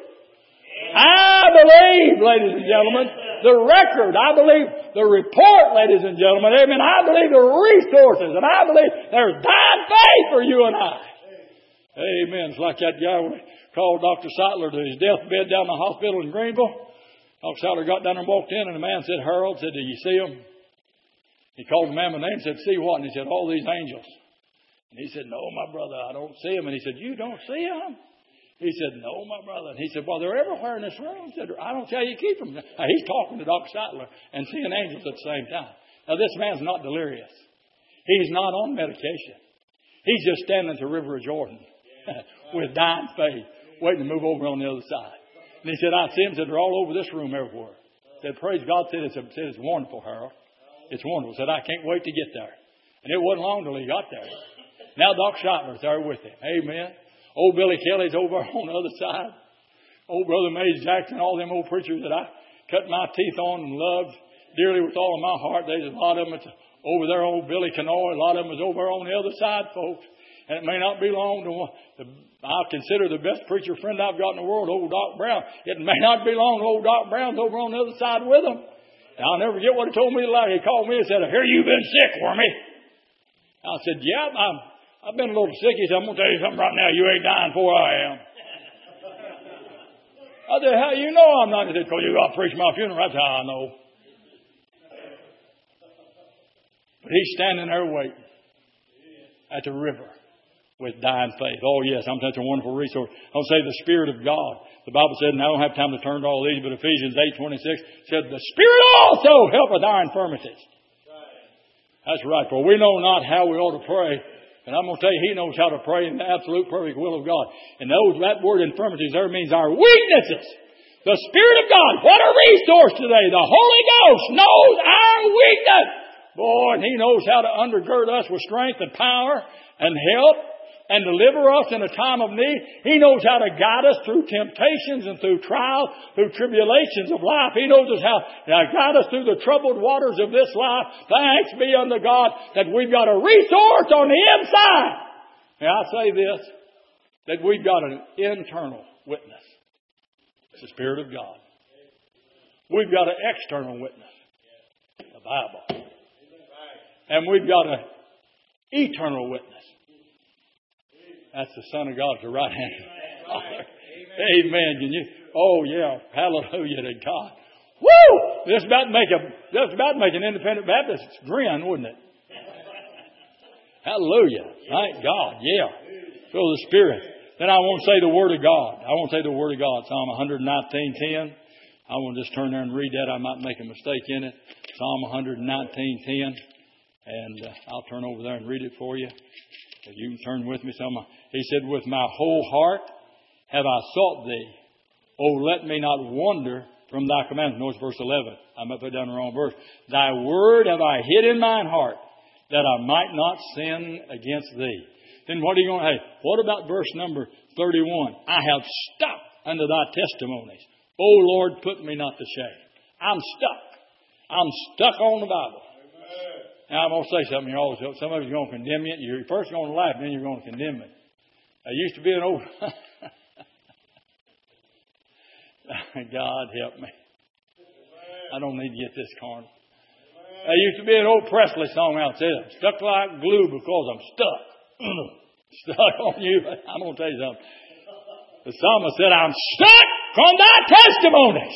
I believe, ladies and gentlemen, the record. I believe the report, ladies and gentlemen. Amen. I believe the resources. And I believe there's dying faith for you and I. Amen. It's like that guy called Doctor Sattler to his deathbed down in the hospital in Greenville. Doctor Sattler got down there and walked in, and the man said, Harold, said, do you see him? He called the man by name and said, see what? And he said, all these angels. And he said, no, my brother, I don't see them. And he said, you don't see them? He said, no, my brother. And he said, well, they're everywhere in this room. He said, I don't tell you keep them. Now, he's talking to Doctor Sattler and seeing angels at the same time. Now, this man's not delirious. He's not on medication. He's just standing at the river of Jordan with dying faith, waiting to move over on the other side. And he said, I see them. Said, they're all over this room everywhere. Said, praise God. Said, it's, said, it's wonderful, Harold. It's wonderful. Said, I can't wait to get there. And it wasn't long till he got there. Now, Doctor Sattler's there with him. Amen. Old Billy Kelly's over on the other side. Old Brother Mays Jackson, all them old preachers that I cut my teeth on and loved dearly with all of my heart. There's a lot of them that's over there, old Billy Canoy. A lot of them is over on the other side, folks. And it may not be long to, I consider the best preacher friend I've got in the world, old Doc Brown. It may not be long till old Doc Brown's over on the other side with them. And I'll never forget what he told me. Like he called me and said, I hear you've been sick for me. I said, yeah, I'm. I've been a little sick. He said, I'm going to tell you something right now. You ain't dying before I am. I said, how you know I'm not? He said, because you got to preach my funeral. That's how I know. But he's standing there waiting at the river with dying faith. Oh, yes, I'm such a wonderful resource. I'll say the Spirit of God. The Bible said, and I don't have time to turn to all these, but Ephesians eight twenty-six said, the Spirit also helpeth our infirmities. That's right. For we know not how we ought to pray. And I'm going to tell you, He knows how to pray in the absolute perfect will of God. And those, that word infirmities there means our weaknesses. The Spirit of God, what a resource today. The Holy Ghost knows our weakness. Boy, and He knows how to undergird us with strength and power and help and deliver us in a time of need. He knows how to guide us through temptations and through trials, through tribulations of life. He knows how to guide us through the troubled waters of this life. Thanks be unto God that we've got a resource on the inside. May I say this? That we've got an internal witness. It's the Spirit of God. We've got an external witness. The Bible. And we've got an eternal witness. That's the Son of God at the right hand. Amen. Can you? Oh yeah. Hallelujah to God. Woo! This about to make a this about to make an independent Baptist grin, wouldn't it? Hallelujah. Thank God. Yeah. Feel the Spirit. Then I won't say the Word of God. I won't say the Word of God. Psalm one nineteen ten. I won't just turn there and read that. I might make a mistake in it. Psalm one nineteen ten. And uh, I'll turn over there and read it for you. If you can turn with me some. He said, with my whole heart have I sought thee. Oh, let me not wander from thy commandments. Notice verse eleven. I might put down the wrong verse. Thy word have I hid in mine heart, that I might not sin against thee. Then what are you going to, hey, what about verse number thirty-one? I have stuck unto thy testimonies. O Lord, put me not to shame. I'm stuck. I'm stuck on the Bible. Amen. Now, I'm going to say something here also. Some of you are going to condemn me. You're first going to laugh, then you're going to condemn me. I used to be an old... God help me. I don't need to get this carnal. There used to be an old Presley song out there. I'm stuck like glue because I'm stuck. Stuck on you. I'm going to tell you something. The psalmist said, I'm stuck on thy testimonies.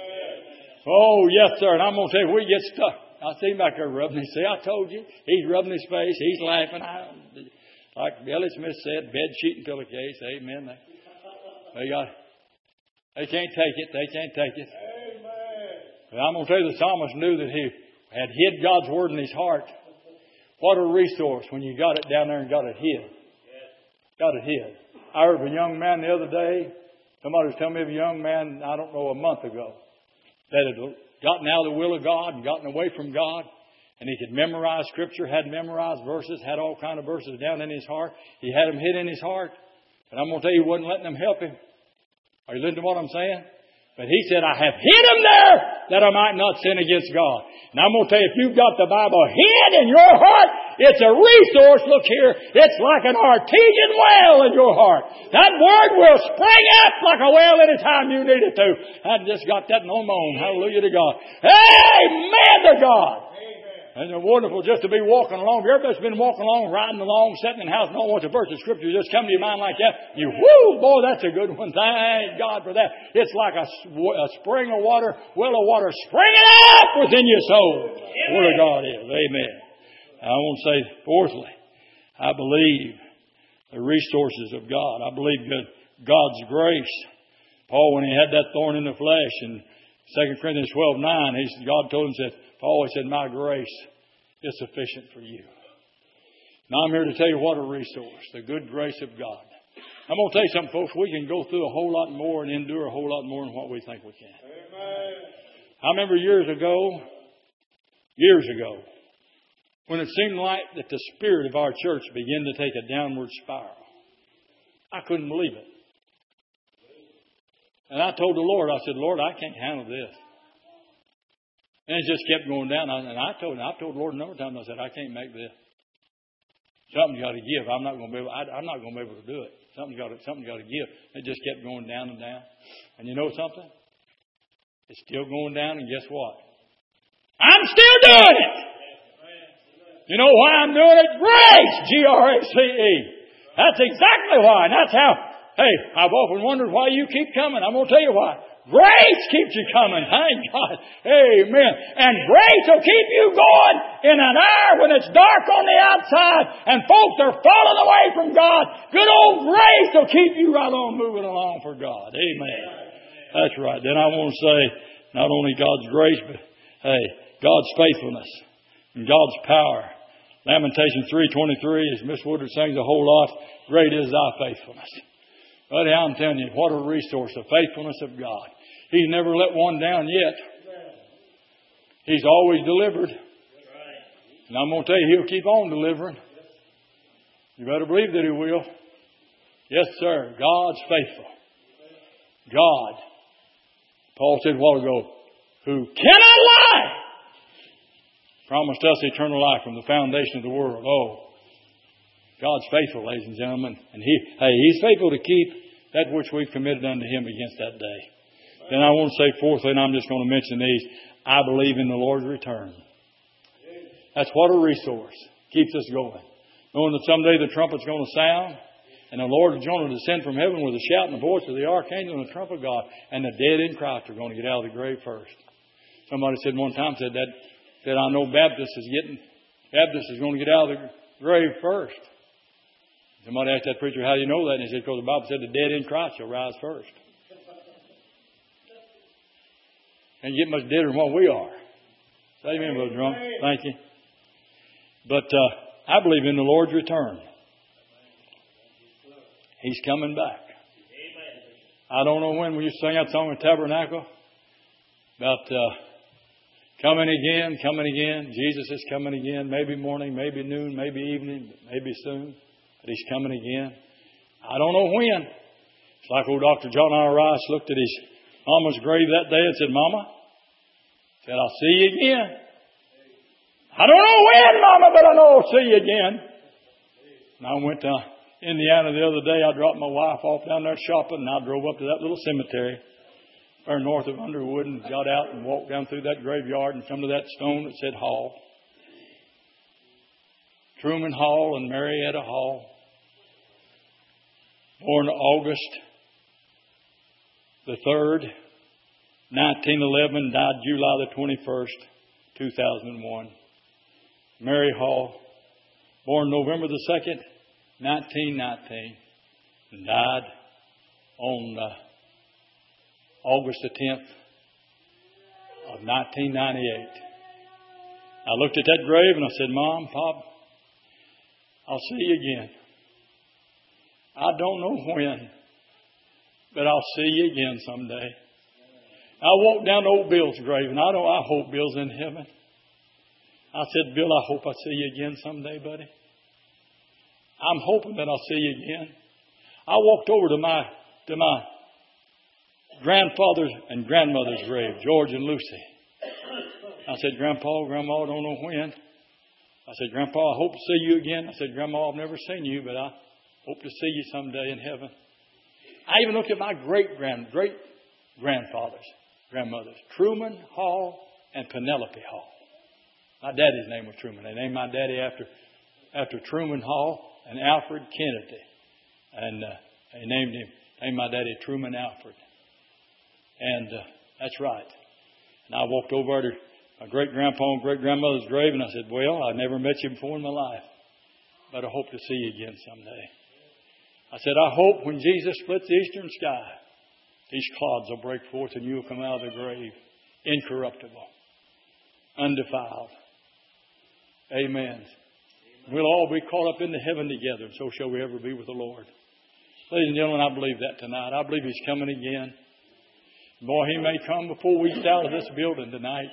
Oh, yes, sir. And I'm going to tell you, we get stuck. I see him back there rubbing his. See, I told you. He's rubbing his face. He's laughing. I, like Billy Smith said, bed sheet and pillowcase. Amen. They, they got, they can't take it. They can't take it. But I'm going to tell you, the psalmist knew that he had hid God's word in his heart. What a resource when you got it down there and got it hid. Got it hid. I heard of a young man the other day. Somebody was telling me of a young man, I don't know, a month ago, that had gotten out of the will of God and gotten away from God. And he could memorize Scripture, had memorized verses, had all kind of verses down in his heart. He had them hid in his heart. But I'm going to tell you, he wasn't letting them help him. Are you listening to what I'm saying? But he said, I have hid them there that I might not sin against God. And I'm going to tell you, if you've got the Bible hid in your heart, it's a resource. Look here. It's like an artesian well in your heart. That word will spring up like a well anytime you need it to. I just got that in my own. Hallelujah to God. Amen to God. And it's wonderful just to be walking along. Have you ever been walking along, riding along, sitting in the house, and don't want a verse of Scripture just come to your mind like that? You, whoo, boy, that's a good one. Thank God for that. It's like a, a spring of water, well of water springing up within your soul. The Word of God is. Amen. I want to say, fourthly, I believe the resources of God. I believe God's grace. Paul, when he had that thorn in the flesh in Second Corinthians twelve nine, he said, God told him, said, Paul, he said, my grace is sufficient for you. Now I'm here to tell you what a resource, the good grace of God. I'm going to tell you something, folks. We can go through a whole lot more and endure a whole lot more than what we think we can. Amen. I remember years ago, years ago, when it seemed like that the spirit of our church began to take a downward spiral. I couldn't believe it. And I told the Lord, I said, Lord, I can't handle this. And it just kept going down. And I told him, I told the Lord a number of times, I said, I can't make this. Something's got to give. I'm not going to be able, I, I'm not going to be able to do it. Something's got to, something's got to give. It just kept going down and down. And you know something? It's still going down, and guess what? I'm still doing it. You know why I'm doing it? Grace! G R A C E. That's exactly why. And that's how, hey, I've often wondered why you keep coming. I'm going to tell you why. Grace keeps you coming. Thank God. Amen. And grace will keep you going in an hour when it's dark on the outside and folks are falling away from God. Good old grace will keep you right on moving along for God. Amen. That's right. Then I want to say not only God's grace, but hey, God's faithfulness and God's power. Lamentations three twenty-three, as Miss Woodard sings a whole lot, great is thy faithfulness. Buddy, I'm telling you, what a resource, the faithfulness of God. He's never let one down yet. He's always delivered. And I'm going to tell you, He'll keep on delivering. You better believe that He will. Yes, sir. God's faithful. God. Paul said a while ago, who cannot lie, promised us eternal life from the foundation of the world. Oh, God's faithful, ladies and gentlemen. And He, hey, He's faithful to keep that which we've committed unto Him against that day. Then I want to say fourthly, and I'm just going to mention these, I believe in the Lord's return. That's what a resource. Keeps us going. Knowing that someday the trumpet's going to sound, and the Lord is going to descend from heaven with a shout and the voice of the archangel and the trump of God, and the dead in Christ are going to get out of the grave first. Somebody said one time, said that, said I know Baptist is getting, Baptist is going to get out of the grave first. Somebody asked that preacher, how do you know that? And he said, because the Bible said the dead in Christ shall rise first. And get much deader than what we are. Amen, Brother Drum. Thank you. But uh, I believe in the Lord's return. He's coming back. I don't know when we used to sing that song in Tabernacle. about uh, coming again, coming again. Jesus is coming again. Maybe morning, maybe noon, maybe evening, maybe soon. But He's coming again. I don't know when. It's like old Doctor John R. Rice looked at his mama's grave that day and said, Mama, said, I'll see you again. I don't know when, Mama, but I know I'll see you again. And I went to Indiana the other day. I dropped my wife off down there shopping, and I drove up to that little cemetery there north of Underwood and got out and walked down through that graveyard and come to that stone that said Hall. Truman Hall and Marietta Hall. Born August the third, nineteen eleven, died July the twenty-first, two thousand one. Mary Hall, born November the second, nineteen nineteen, and died on uh, August the tenth of nineteen ninety-eight. I looked at that grave and I said, Mom, Pop, I'll see you again. I don't know when, but I'll see you again someday. I walked down to old Bill's grave, and I know I hope Bill's in heaven. I said, Bill, I hope I see you again someday, buddy. I'm hoping that I'll see you again. I walked over to my to my grandfather's and grandmother's grave, George and Lucy. I said, Grandpa, Grandma, I don't know when. I said, Grandpa, I hope to see you again. I said, Grandma, I've never seen you, but I hope to see you someday in heaven. I even looked at my great grand great grandfathers, grandmothers, Truman Hall and Penelope Hall. My daddy's name was Truman. They named my daddy after after Truman Hall and Alfred Kennedy, and uh, they named him named my daddy Truman Alfred. And uh, that's right. And I walked over to my great grandpa and great grandmother's grave, and I said, "Well, I've never met you before in my life, but I hope to see you again someday." I said, I hope when Jesus splits the eastern sky, these clods will break forth and you'll come out of the grave incorruptible, undefiled. Amen. Amen. We'll all be caught up into heaven together, and so shall we ever be with the Lord. Ladies and gentlemen, I believe that tonight. I believe He's coming again. Boy, He may come before we get out of this building tonight.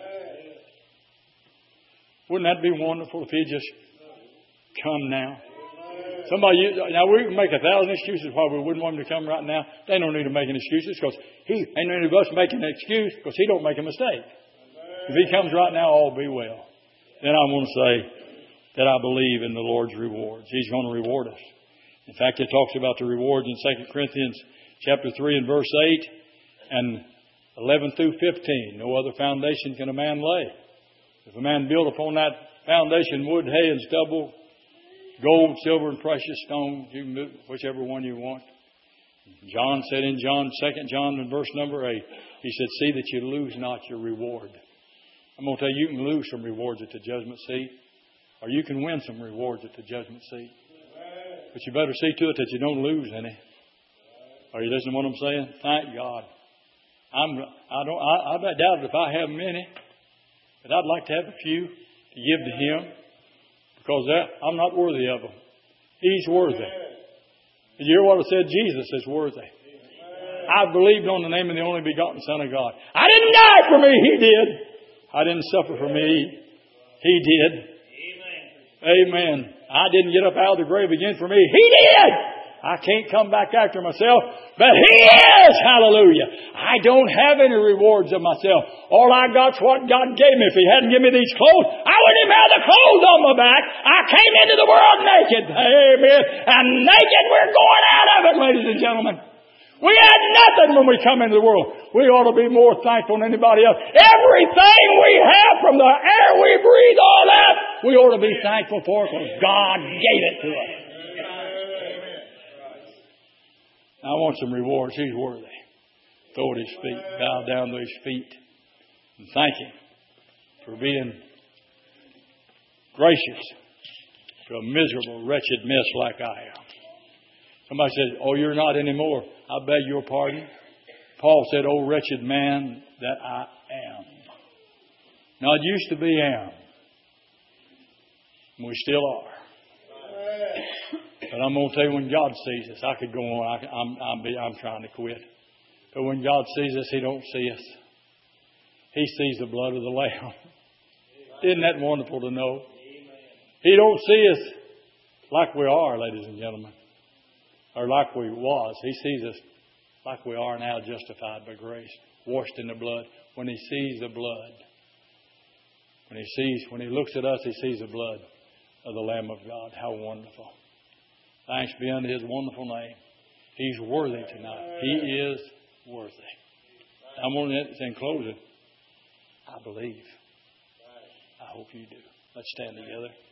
Wouldn't that be wonderful if He'd just come now? Somebody, now we can make a thousand excuses why we wouldn't want Him to come right now. They don't need to make any excuses because He ain't any of us making an excuse because He don't make a mistake. If He comes right now, all will be well. Then I want to say that I believe in the Lord's rewards. He's going to reward us. In fact, it talks about the rewards in Second Corinthians chapter three and verse eight and eleven through fifteen. No other foundation can a man lay. If a man build upon that foundation wood, hay, and stubble, gold, silver, and precious stones, you can move whichever one you want. John said in John, Second John, in verse number eight, he said, "See that you lose not your reward." I'm going to tell you, you can lose some rewards at the judgment seat, or you can win some rewards at the judgment seat. But you better see to it that you don't lose any. Are you listening to what I'm saying? Thank God. I'm. I don't. I, I doubt if I have many, but I'd like to have a few to give to Him. Because I'm not worthy of them. He's worthy. Did you hear what I said? Jesus is worthy. I believed on the name of the only begotten Son of God. I didn't die for me. He did. I didn't suffer for me. He did. Amen. I didn't get up out of the grave again for me. He did. I can't come back after myself, but He is. Hallelujah. I don't have any rewards of myself. All I got's what God gave me. If He hadn't given me these clothes, I wouldn't even have the clothes on my back. I came into the world naked. Amen. And naked we're going out of it, ladies and gentlemen. We had nothing when we come into the world. We ought to be more thankful than anybody else. Everything we have, from the air we breathe, all that, we ought to be thankful for because God gave it to us. I want some rewards. He's worthy. Throw at His feet. Bow down to His feet. And thank Him for being gracious to a miserable, wretched mess like I am. Somebody said, "Oh, you're not anymore." I beg your pardon. Paul said, "Oh, wretched man that I am." Not used to be am. We still are. But I'm going to tell you, when God sees us, I could go on. I, I'm, I'm, I'm trying to quit. But when God sees us, He don't see us. He sees the blood of the Lamb. Isn't that wonderful to know? He don't see us like we are, ladies and gentlemen, or like we was. He sees us like we are now, justified by grace, washed in the blood. When He sees the blood, when He sees, when He looks at us, He sees the blood of the Lamb of God. How wonderful! Thanks be unto His wonderful name. He's worthy tonight. He is worthy. I'm going to, in closing, I believe. I hope you do. Let's stand together.